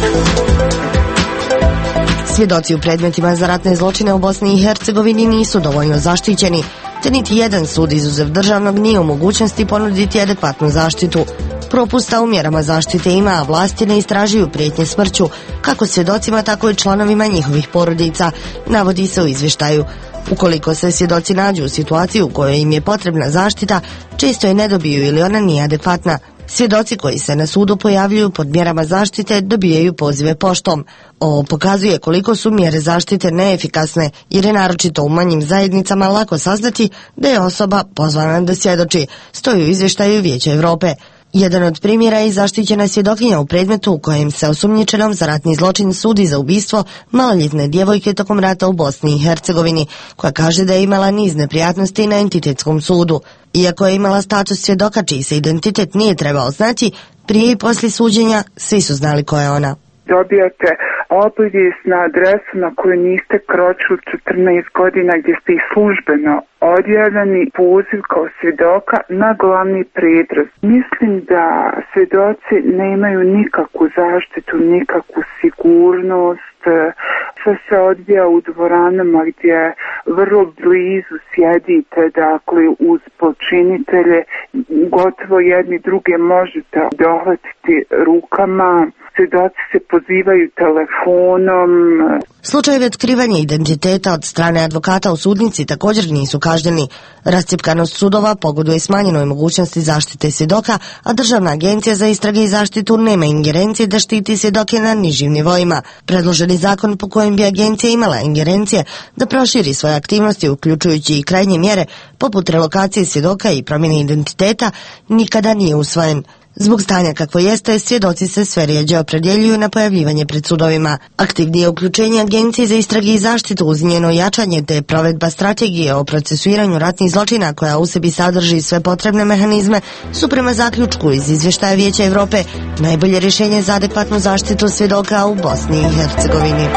Svjedoci u predmetima za ratne zločine u Bosni i Hercegovini nisu dovoljno zaštićeni, te niti jedan sud izuzev državnog nije u mogućnosti ponuditi adekvatnu zaštitu. Propusta u mjerama zaštite ima, a vlasti ne istražuju prijetnje smrću, kako svjedocima, tako i članovima njihovih porodica, navodi se u izvještaju. Ukoliko se svjedoci nađu u situaciji u kojoj im je potrebna zaštita, često je ne dobiju ili ona nije adekvatna. Svjedoci koji se na sudu pojavljuju pod mjerama zaštite dobijaju pozive poštom. Ovo pokazuje koliko su mjere zaštite neefikasne, jer je naročito u manjim zajednicama lako saznati da je osoba pozvana da svjedoči, stoji u izvještaju Vijeća Europe. Jedan od primjera je zaštićena svjedokinja u predmetu u kojem se osumnjičenom za ratni zločin sudi za ubistvo maloljetne djevojke tokom rata u Bosni i Hercegovini, koja kaže da je imala niz neprijatnosti na entitetskom sudu. Iako je imala status svjedoka čiji se identitet nije trebao znati, prije i poslije suđenja svi su znali ko je ona. Dobijate obavijest na adresu na koju niste kročili četrnaest godina, gdje ste i službeno odjavljeni poziv kao svjedoka na glavni pretres. Mislim da svjedoci nemaju nikakvu zaštitu, nikakvu sigurnost. Sve se odvija u dvoranama gdje vrlo blizu sjedite, dakle uz počinitelje, gotovo jedni druge možete dohvatiti rukama. Svjedoci se pozivaju telefonom. Slučajevi otkrivanja identiteta od strane advokata u sudnici također nisu kažnjeni. Rascjepkanost sudova pogoduje smanjenoj mogućnosti zaštite svjedoka, a Državna agencija za istrage i zaštitu nema ingerencije da štiti svjedoke na nižim nivoima. Predloženi zakon po kojem bi agencija imala ingerencije da proširi svoje aktivnosti, uključujući i krajnje mjere poput relokacije svjedoka i promjene identiteta, nikada nije usvojen. Zbog stanja kakvo jeste, svjedoci se sve rjeđe opredjeljuju na pojavljivanje pred sudovima. Aktivnije uključenje Agencije za istrage i zaštitu uz njeno jačanje te provedba strategije o procesuiranju ratnih zločina koja u sebi sadrži sve potrebne mehanizme su prema zaključku iz izvještaja Vijeća Europe najbolje rješenje za adekvatnu zaštitu svjedoka u Bosni i Hercegovini.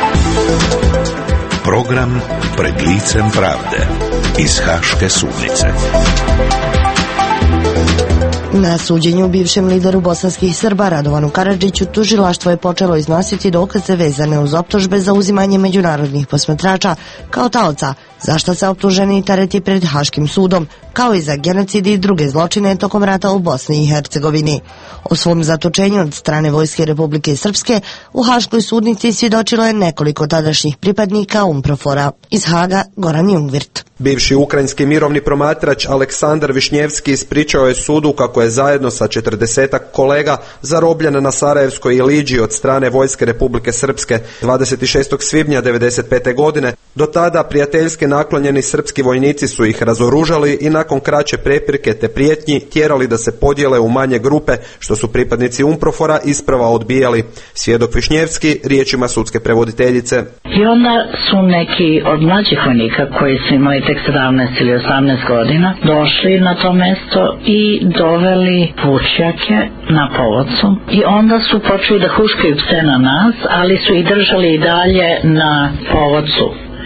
Program Pred licem pravde iz Haške sudnice. Na suđenju bivšem lideru bosanskih Srba Radovanu Karadžiću tužilaštvo je počelo iznositi dokaze vezane uz optužbe za uzimanje međunarodnih posmatrača kao taoca, za što se optuženi tereti pred Haškim sudom, kao i za genocid i druge zločine tokom rata u Bosni i Hercegovini. O svom zatočenju od strane Vojske Republike Srpske u Haškoj sudnici svjedočilo je nekoliko tadašnjih pripadnika UNPROFOR-a. Iz Haga Goran Jungvirt. Bivši ukrajinski mirovni promatrač Aleksandar Višnjevski ispričao je sudu kako je zajedno sa četrdesetak kolega zarobljen na Sarajevskoj Iliđi od strane Vojske Republike Srpske dvadeset šestog svibnja devedeset pete godine. Do tada prijateljski naklonjeni srpski vojnici su ih razoružali i nakon kraće prepirke te prijetnji tjerali da se podijele u manje grupe, što su pripadnici UNPROFOR-a isprava odbijali. Svjedok Višnjevski riječima sudske prevoditeljice. I onda su neki od mlađih vojnika koji su imali tek sedamnaest ili osamnaest godina došli na to mesto i doveli vučjake na povodcu i onda su počeli da huškaju pse na nas, ali su ih držali i dalje na povodcu.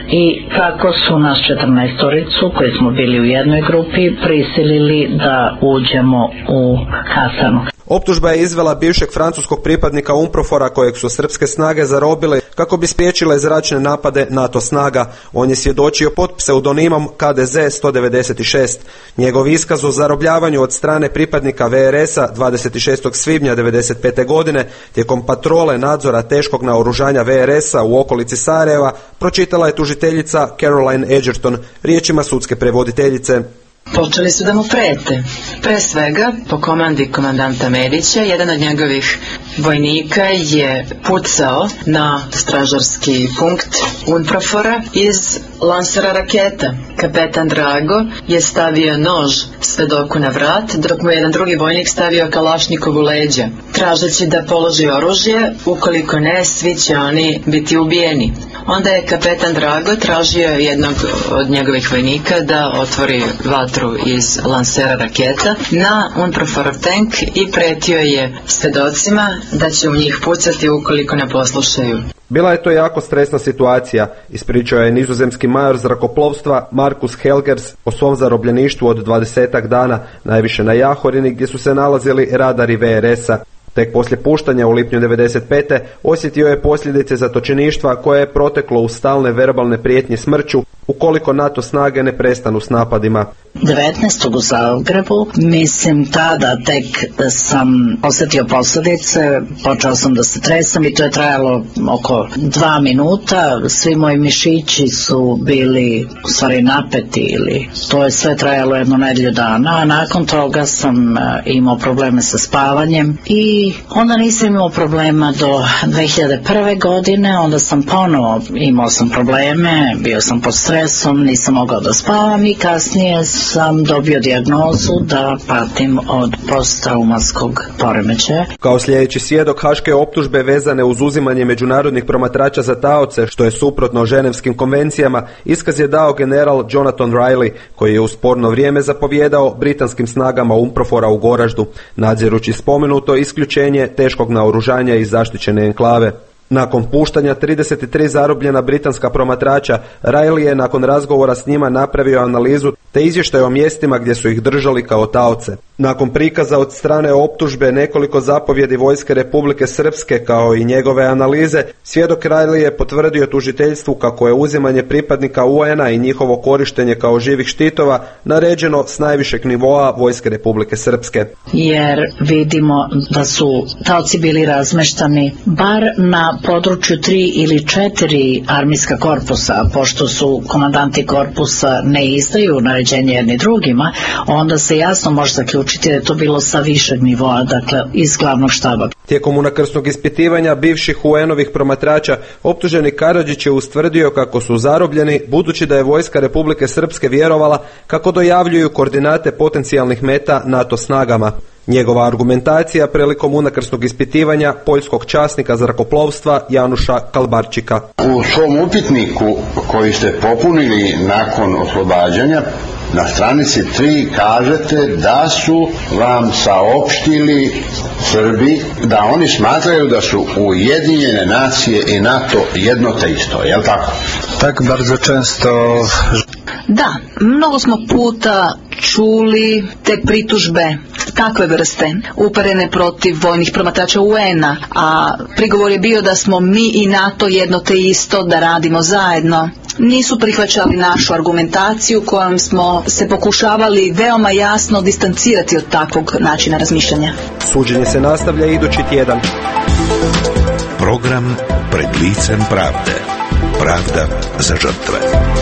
i kako su nas četrnaestoricu koji smo bili u jednoj grupi prisilili da uđemo u kasarnu. Optužba je izvela bivšeg francuskog pripadnika UNPROFOR-a kojeg su srpske snage zarobile kako bi spriječile zračne napade NATO snaga. On je svjedočio pod pseudonimom K D Z sto devedeset šest. Njegov iskaz o zarobljavanju od strane pripadnika V R S-a dvadeset šestog svibnja devedeset pete. godine tijekom patrole nadzora teškog naoružanja V R S-a u okolici Sarajeva pročitala je tužiteljica Caroline Edgerton riječima sudske prevoditeljice. Počeli su da mu prete. Pre svega, po komandi komandanta Medića, jedan od njegovih vojnika je pucao na stražarski punkt UNPROFOR-a iz lansera raketa. Kapetan Drago je stavio nož svedoku na vrat, dok mu jedan drugi vojnik stavio kalašnjikov u leđa, tražeći da položi oružje, ukoliko ne, svi će oni biti ubijeni. Onda je kapetan Drago tražio jednog od njegovih vojnika da otvori vatru iz lansera raketa na UNPROFOR-ov tank i pretio je svedocima da će u njih pucati ukoliko ne poslušaju. Bila je to jako stresna situacija, ispričao je nizozemski major zrakoplovstva Markus Helgers o svom zarobljeništvu od dvadesetak dana, najviše na Jahorini gdje su se nalazili radari V R S-a. Tek poslije puštanja u lipnju devedeset pete. osjetio je posljedice zatočeništva koje je proteklo u stalne verbalne prijetnje smrću ukoliko NATO snage ne prestanu s napadima. devetnaestog u Zagrebu, mislim tada tek sam osjetio posljedice, počeo sam da se tresam i to je trajalo oko dva minuta, svi moji mišići su bili u stvari napeti ili to je sve trajalo jednu nedjelju dana, a nakon toga sam imao probleme sa spavanjem i onda nisam imao problema do dve hiljade prve. godine, onda sam ponovo imao sam probleme, bio sam pod stresom, nisam mogao da spavam i kasnije sam dobio dijagnozu da patim od posttraumatskog poremećaja. Kao sljedeći svjedok haške optužbe vezane uz uzimanje međunarodnih promatrača za taoce, što je suprotno ženevskim konvencijama, iskaz je dao general Jonathan Riley, koji je u sporno vrijeme zapovjedao britanskim snagama UNPROFOR-a u Goraždu, nadzirući spomenuto isključenje teškog naoružanja iz zaštićene enklave. Nakon puštanja trideset tri zarobljena britanska promatrača, Riley je nakon razgovora s njima napravio analizu te izvještaj o mjestima gdje su ih držali kao taoce. Nakon prikaza od strane optužbe nekoliko zapovjedi Vojske Republike Srpske kao i njegove analize, svjedok Riley je potvrdio tužiteljstvu kako je uzimanje pripadnika U N-a i njihovo korištenje kao živih štitova naređeno s najvišeg nivoa Vojske Republike Srpske. Jer vidimo da su taoci bili razmeštani bar na području tri ili četiri armijska korpusa, pošto su komandanti korpusa ne izdaju naređenje jedni drugima, onda se jasno može zaključiti da je to bilo sa višeg nivoa, dakle iz glavnog štaba. Tijekom unakrsnog ispitivanja bivših U N-ovih promatrača, optuženi Karadžić je ustvrdio kako su zarobljeni budući da je Vojska Republike Srpske vjerovala kako dojavljuju koordinate potencijalnih meta NATO snagama. Njegova argumentacija prilikom unakrsnog ispitivanja poljskog časnika zrakoplovstva Januša Kalbarčika. U svom upitniku koji ste popunili nakon oslobađanja, na stranici tri kažete da su vam saopštili Srbi da oni smatraju da su Ujedinjene nacije i NATO jedno te isto, je li tako? Tak bardzo često. Da, mnogo smo puta čuli te pritužbe takve vrste uperene protiv vojnih promatrača U N-a, a prigovor je bio da smo mi i NATO jedno te isto, da radimo zajedno. Nisu prihvaćali našu argumentaciju kojom smo se pokušavali veoma jasno distancirati od takvog načina razmišljanja. Suđenje se nastavlja idući tjedan. Program Pred licem pravde. Pravda za žrtve.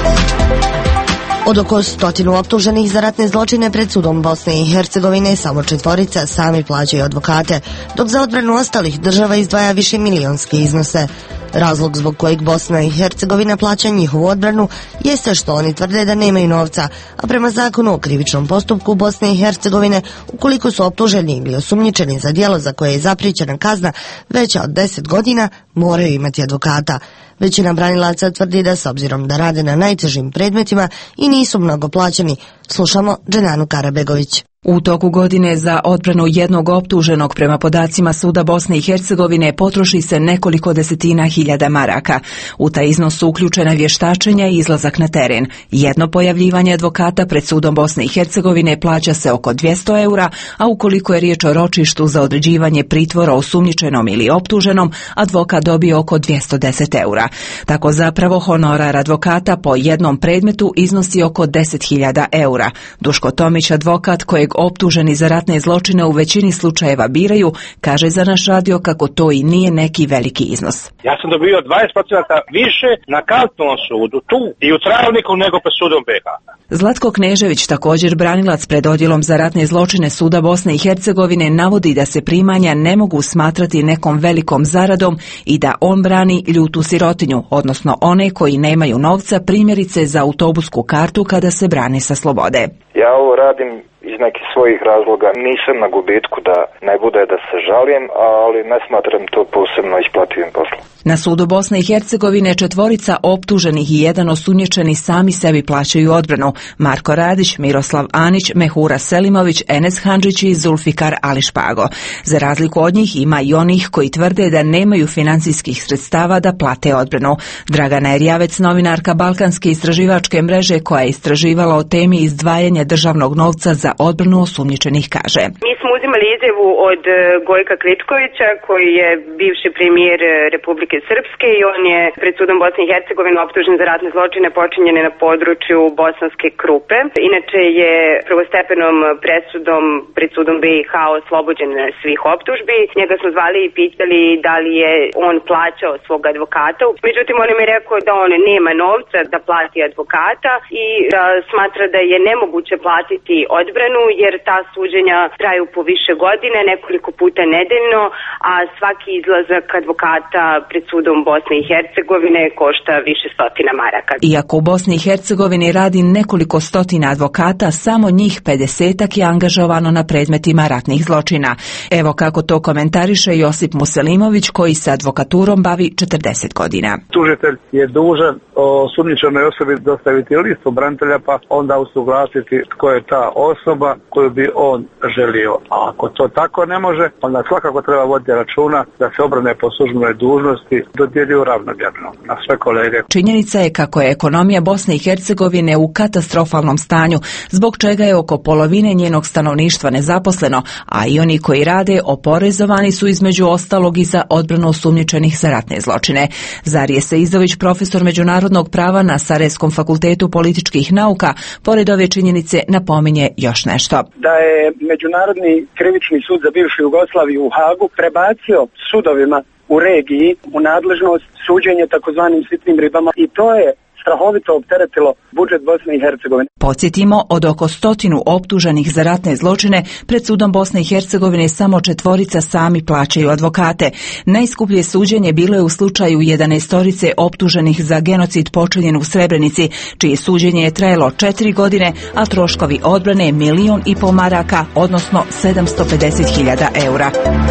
Od oko stotinu optuženih za ratne zločine pred sudom Bosne i Hercegovine samo četvorica sami plaćaju advokate, dok za odbranu ostalih država izdvaja više milionske iznose. Razlog zbog kojeg Bosna i Hercegovina plaća njihovu odbranu jeste što oni tvrde da nemaju novca, a prema zakonu o krivičnom postupku Bosne i Hercegovine, ukoliko su optuženi ili osumnjičeni za djelo za koje je zapriječena kazna veća od deset godina, moraju imati advokata. Većina branilaca tvrdi da s obzirom da rade na najtežim predmetima i nisu mnogo plaćeni. Slušamo Dženanu Karabegović. U toku godine za odbranu jednog optuženog prema podacima Suda Bosne i Hercegovine potroši se nekoliko desetina hiljada maraka. U taj iznos su uključena vještačenja i izlazak na teren. Jedno pojavljivanje advokata pred Sudom Bosne i Hercegovine plaća se oko dvjesto eura, a ukoliko je riječ o ročištu za određivanje pritvora osumnjičenom ili optuženom, advokat dobije oko dvjesto deset eura. Tako zapravo honorar advokata po jednom predmetu iznosi oko deset hiljada eura. Duško Tomić, advokat kojeg optuženi za ratne zločine u većini slučajeva biraju, kaže za naš radio kako to i nije neki veliki iznos. Ja sam dobio dvadeset posto više na Kaltnom sudu, tu i u Travniku nego pred sudom B iH. Zlatko Knežević, također branilac pred odjelom za ratne zločine Suda Bosne i Hercegovine, navodi da se primanja ne mogu smatrati nekom velikom zaradom i da on brani ljutu sirotinju, odnosno one koji nemaju novca, primjerice za autobusku kartu kada se brane sa slobode. Ja ovo radim iz nekih svojih razloga. Nisam na gubitku da ne bude da se žalim, ali ne smatram to posebno isplativim poslom. Na Sudu Bosne i Hercegovine četvorica optuženih i jedan osumnjičeni sami sebi plaćaju odbranu. Marko Radić, Miroslav Anić, Mehura Selimović, Enes Handžić i Zulfikar Ališpago. Za razliku od njih ima i onih koji tvrde da nemaju financijskih sredstava da plate odbranu. Dragana Erjavec, novinarka Balkanske istraživačke mreže koja je istraživala o temi izdvajanja državnog novca za odbranu osumnjičenih, kaže: Mi smo uzimali izjavu od Gojka Kličkovića, koji je bivši premijer Republike Srpske, i on je pred Sudom Bosne i Hercegovine optužen za ratne zločine počinjene na području Bosanske Krupe. Inače je prvostepenom presudom pred Sudom B iH oslobođen svih optužbi. Njega smo zvali i pitali da li je on plaćao svog advokata. Međutim, on je rekao da on nema novca da plati advokata i da smatra da je nemoguće platiti odbranu jer ta suđenja traju po više godine, nekoliko puta nedeljno, a svaki izlazak advokata pred Sudom Bosne i Hercegovine košta više stotina maraka. Iako u Bosni i Hercegovini radi nekoliko stotina advokata, samo njih pedesetak je angažovano na predmetima ratnih zločina. Evo kako to komentariše Josip Muselimović, koji se advokaturom bavi četrdeset godina. Tužitelj je dužan o osumnjičenoj osobi dostaviti listu branitelja, pa onda usuglasiti tko je ta osoba koju bi on želio. A ako to tako ne može, onda svakako treba voditi računa da se obrane po službenoj dužnosti dodjeljuju ravnomjerno na sve kolege. Činjenica je kako je ekonomija Bosne i Hercegovine u katastrofalnom stanju, zbog čega je oko polovine njenog stanovništva nezaposleno, a i oni koji rade oporezovani su između ostalog i za odbranu osumnjičenih za ratne zločine. Zarije Seizović, profesor međunarodnog prava na Sarajevskom fakultetu političkih nauka, pored ove činjenice napominje još nešto. Da je Međunarodni krivični sud za bivšu Jugoslaviju u Hagu prebacio sudovima u regiji u nadležnost suđenje takozvanim sitnim ribama i to je strahovito opteretilo budžet Bosne i Hercegovine. Podsjetimo, od oko stotinu optuženih za ratne zločine pred Sudom Bosne i Hercegovine samo četvorica sami plaćaju advokate. Najskuplje suđenje bilo je u slučaju jedanaestorice optuženih za genocid počinjen u Srebrenici, čije suđenje je trajalo četiri godine, a troškovi odbrane milion i pol maraka, odnosno sedamsto pedeset hiljada eura.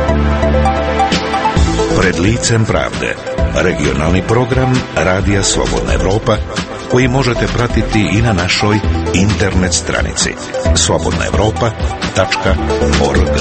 Pred licem pravde, regionalni program Radija Slobodna Evropa, koji možete pratiti i na našoj internet stranici slobodna evropa tačka org.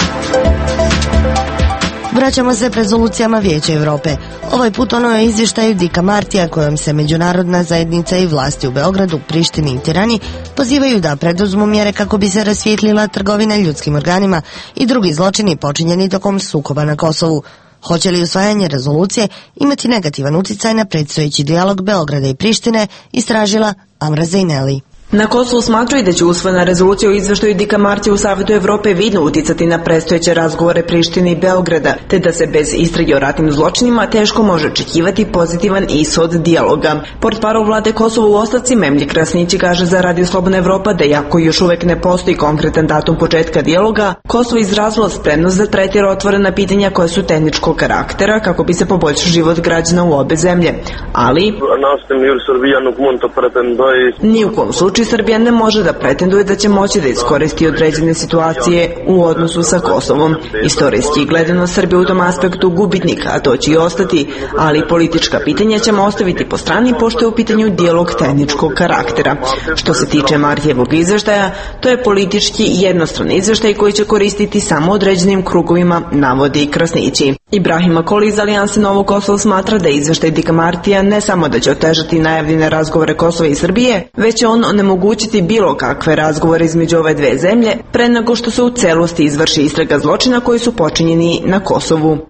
Vraćamo se rezolucijama Vijeća Europe. Ovaj put ono je izvještaj Dika Martija kojom se međunarodna zajednica i vlasti u Beogradu, Prištini i Tirani pozivaju da preduzmu mjere kako bi se rasvijetlila trgovina ljudskim organima i drugi zločini počinjeni tokom sukoba na Kosovu. Hoće li usvajanje rezolucije imati negativan utjecaj na predstojeći dijalog Beograda i Prištine, istražila Amra Zejneli. Na Kosovu smatraju da će usvojena rezolucija o izveštaju Dika Martija u Savjetu Evrope vidno uticati na predstojeće razgovore Prištine i Beograda, te da se bez istrage o ratnim zločinima teško može očekivati pozitivan ishod dijaloga. Portparol vlade Kosova u ostavci Memlji Krasnići kaže za Radio Slobodna Evropa da iako još uvek ne postoji konkretan datum početka dijaloga, Kosovo izrazilo spremnost da tretira otvorena pitanja koja su tehničkog karaktera kako bi se poboljšao život građana u obe zemlje. Ali ni u kom slučaju slučaju Srbija ne može da pretenduje da će moći da iskoristi određene situacije u odnosu sa Kosovom. Istorijski gledano Srbija u tom aspektu gubitnika, a to će i ostati, ali politička pitanja ćemo ostaviti po strani pošto je u pitanju dijalog tehničkog karaktera. Što se tiče Martijevog izveštaja, to je politički jednostrani izveštaj koji će koristiti samo određenim krugovima, navodi Krasnići. Ibrahim Akoli iz Alijanse Novo Kosovo smatra da je izveštaj Dika Martija ne samo da će otežati najavljene razgovore Kosova i Srbije, već će on onemogućiti bilo kakve razgovore između ove dve zemlje pre nego što se u celosti izvrši istraga zločina koji su počinjeni na Kosovu.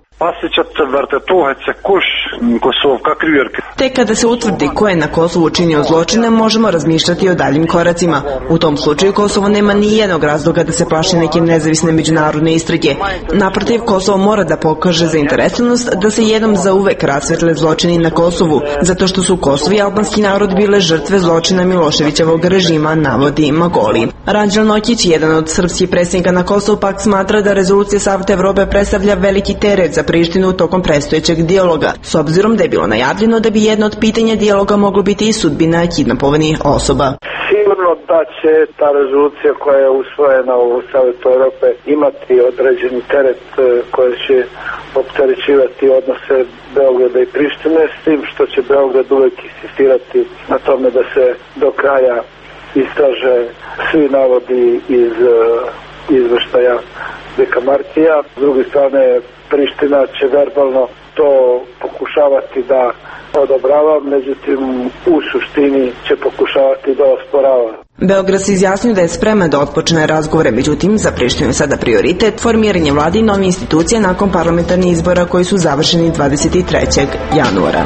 Tek kada se utvrdi ko je na Kosovu učinio zločine, možemo razmišljati o daljim koracima. U tom slučaju Kosovo nema ni jednog razloga da se plaši neke nezavisne međunarodne istrage. Naprotiv, Kosovo mora da pokaže zainteresovanost da se jednom zauvek rasvetle zločini na Kosovu, zato što su Kosovo i albanski narod bile žrtve zločina Miloševićevog režima, navodi Magoli. Ranđel Nokić, jedan od srpskih predsjednika na Kosovu, pak smatra da rezolucija Saveta Evrope predstavlja veliki teret za Prištinu tokom predstojećeg dijaloga, s obzirom da je bilo najavljeno da bi jedno od pitanja dijaloga moglo biti i sudbina kidnapovanih osoba. Sigurno da će ta rezolucija koja je usvojena u Savetu Evrope imati određeni teret koji će opterećivati odnose Beograda i Prištine, s tim što će Beograd uvek insistirati na tome da se do kraja istraže svi navodi iz izveštaja Dika Martija. S druge strane, Priština će verbalno to pokušavati da odobrava, međutim u suštini će pokušavati da osporava. Beograd se izjasnio da je spreman da otpočne razgovore, međutim za Prištinu je sada prioritet formiranje vlade i nove institucije nakon parlamentarnih izbora koji su završeni dvadeset trećeg januara.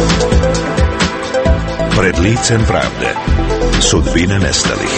Pred licem pravde. Sudbine nestalih.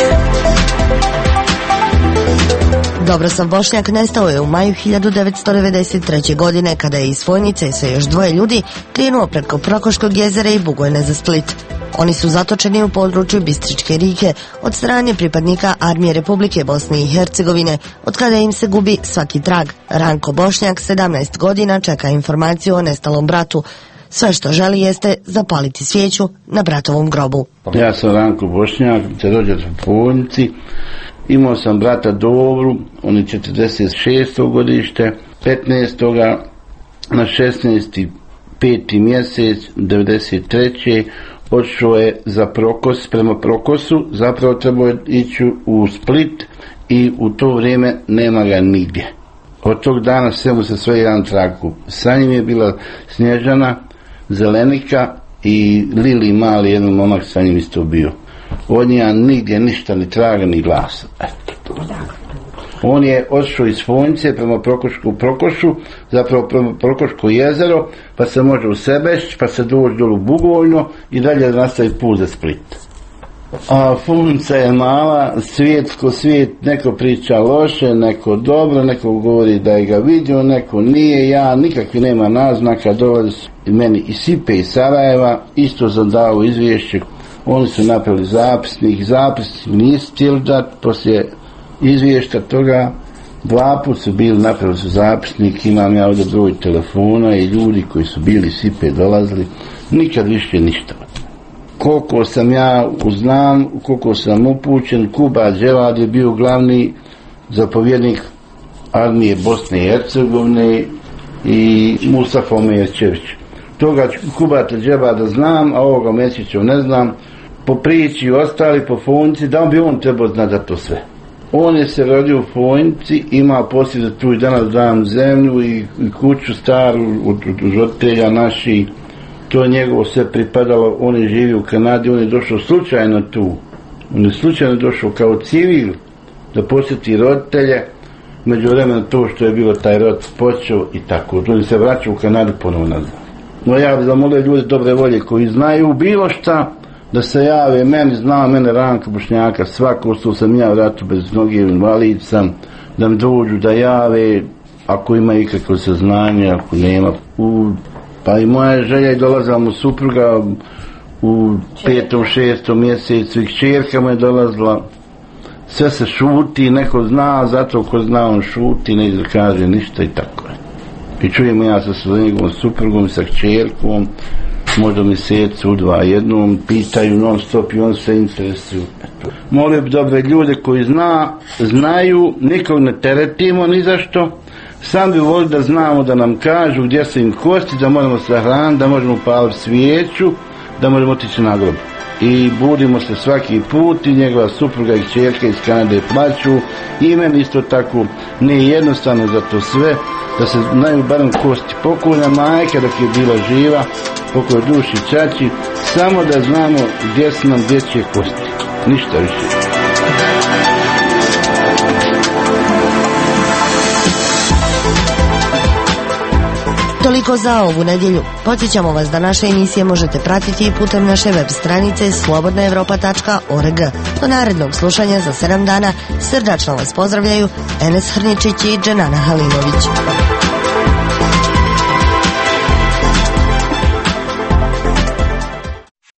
Dobrosav Bošnjak nestao je u maju hiljadu devetsto devedeset treće. godine kada je iz Fojnice sa još dvoje ljudi krenuo preko Prokoškog jezera i Bugojna za Split. Oni su zatočeni u području Bistričke rijeke od strane pripadnika Armije Republike Bosne i Hercegovine, od kada im se gubi svaki trag. Ranko Bošnjak, sedamnaest godina, čeka informaciju o nestalom bratu. Sve što želi jeste zapaliti svijeću na bratovom grobu. Ja sam Ranko Bošnjak, te rođen u Fojnici. Imao sam brata Dobru, on je četrdeset šesto godište, petnaestoga na šesnaesti peti mjesec devedeset treće odšao je za Prokos, prema Prokosu, zapravo trebao je ići u Split i u to vrijeme nema ga nigdje. Od tog dana sve mu se sve jedan traku. Sa njim je bila Snježana, Zelenika i Lili mali, jedan momak sa njim isto bio. Od njega nigdje ništa, ni traga, ni glasa. Eto. On je odšao iz Fojnice prema Prokošku Prokošu, zapravo prema Prokoško jezero, pa se može u Sebešć, pa se doći dolu Bugojno i dalje nastavi put za Split. A Fojnica je mala, svijetsko svijet, neko priča loše, neko dobro, neko govori da je ga vidio, neko nije, ja nikakvi nema naznaka, dolazi su meni i Sipe iz Sarajeva, isto sam dao izvješće. Oni su napravili zapisnik, zapisnik nisu htjeli dati, poslije izvješća toga dva put su bili, napravili su zapisnik, imam ja ovdje broj telefona i ljudi koji su bili Sipe dolazili, nikad više ništa. Koliko sam ja uznam, koliko sam upućen, Kuba Dževad je bio glavni zapovjednik armije Bosne i Hercegovine i Mustafa Omerčević. Toga Kubata Džebada znam, a ovoga Mesićeva ne znam. Po priči ostali po Fojnici, da bi on trebao znati za to sve. On je se rodio u Fojnici, ima poslije tu i danas dajem zemlju i, i kuću staru od, od roditelja naših. To je njegovo sve pripadalo, on je živio u Kanadi, on je došao slučajno tu. On je slučajno došao kao civil da posjeti roditelje, među vremena to što je bilo taj rod počeo i tako. On se vraća u Kanadu ponovno nazad. No ja bih zamolio ljude dobre volje koji znaju bilo šta, da se jave meni, zna mene Ranka Bošnjaka, svako što sam ja u ratu bez noge, invalid sam, da mi dođu da jave, ako ima ikakvo saznanje, ako nema. U, pa i moja želja je dolazila mu supruga u petom, šestom mjesecu i kćerka mu je dolazila. Sve se šuti, neko zna, zato ko zna on šuti, ne kaže ništa i tako je. I čujemo ja sa svojom njegovom suprugom, sa kćerkom, možda mjesecu, dva, jednom pitaju non stop i on se interesuju. Molio bi dobre ljude koji zna, znaju, nikog ne teretimo ni zašto, sam bi volio da znamo da nam kažu gdje su im kosti, da možemo sahraniti, da možemo paliti svijeću, da možemo otići na grob. I budimo se svaki put i njegova supruga i kćerka iz Kanade plaću i meni isto tako nije jednostavno za to sve, da se znaju barem kosti pokojna majka dok je bila živa, pokoj duši čači, samo da znamo gdje su nam dječje kosti, ništa više. Toliko za ovu nedjelju. Podsjećamo vas da naše emisije možete pratiti i putem naše web stranice slobodna europa tačka org. Do narednog slušanja za sedam dana srdačno vas pozdravljaju Enes Hrničić i Dženana Halinović.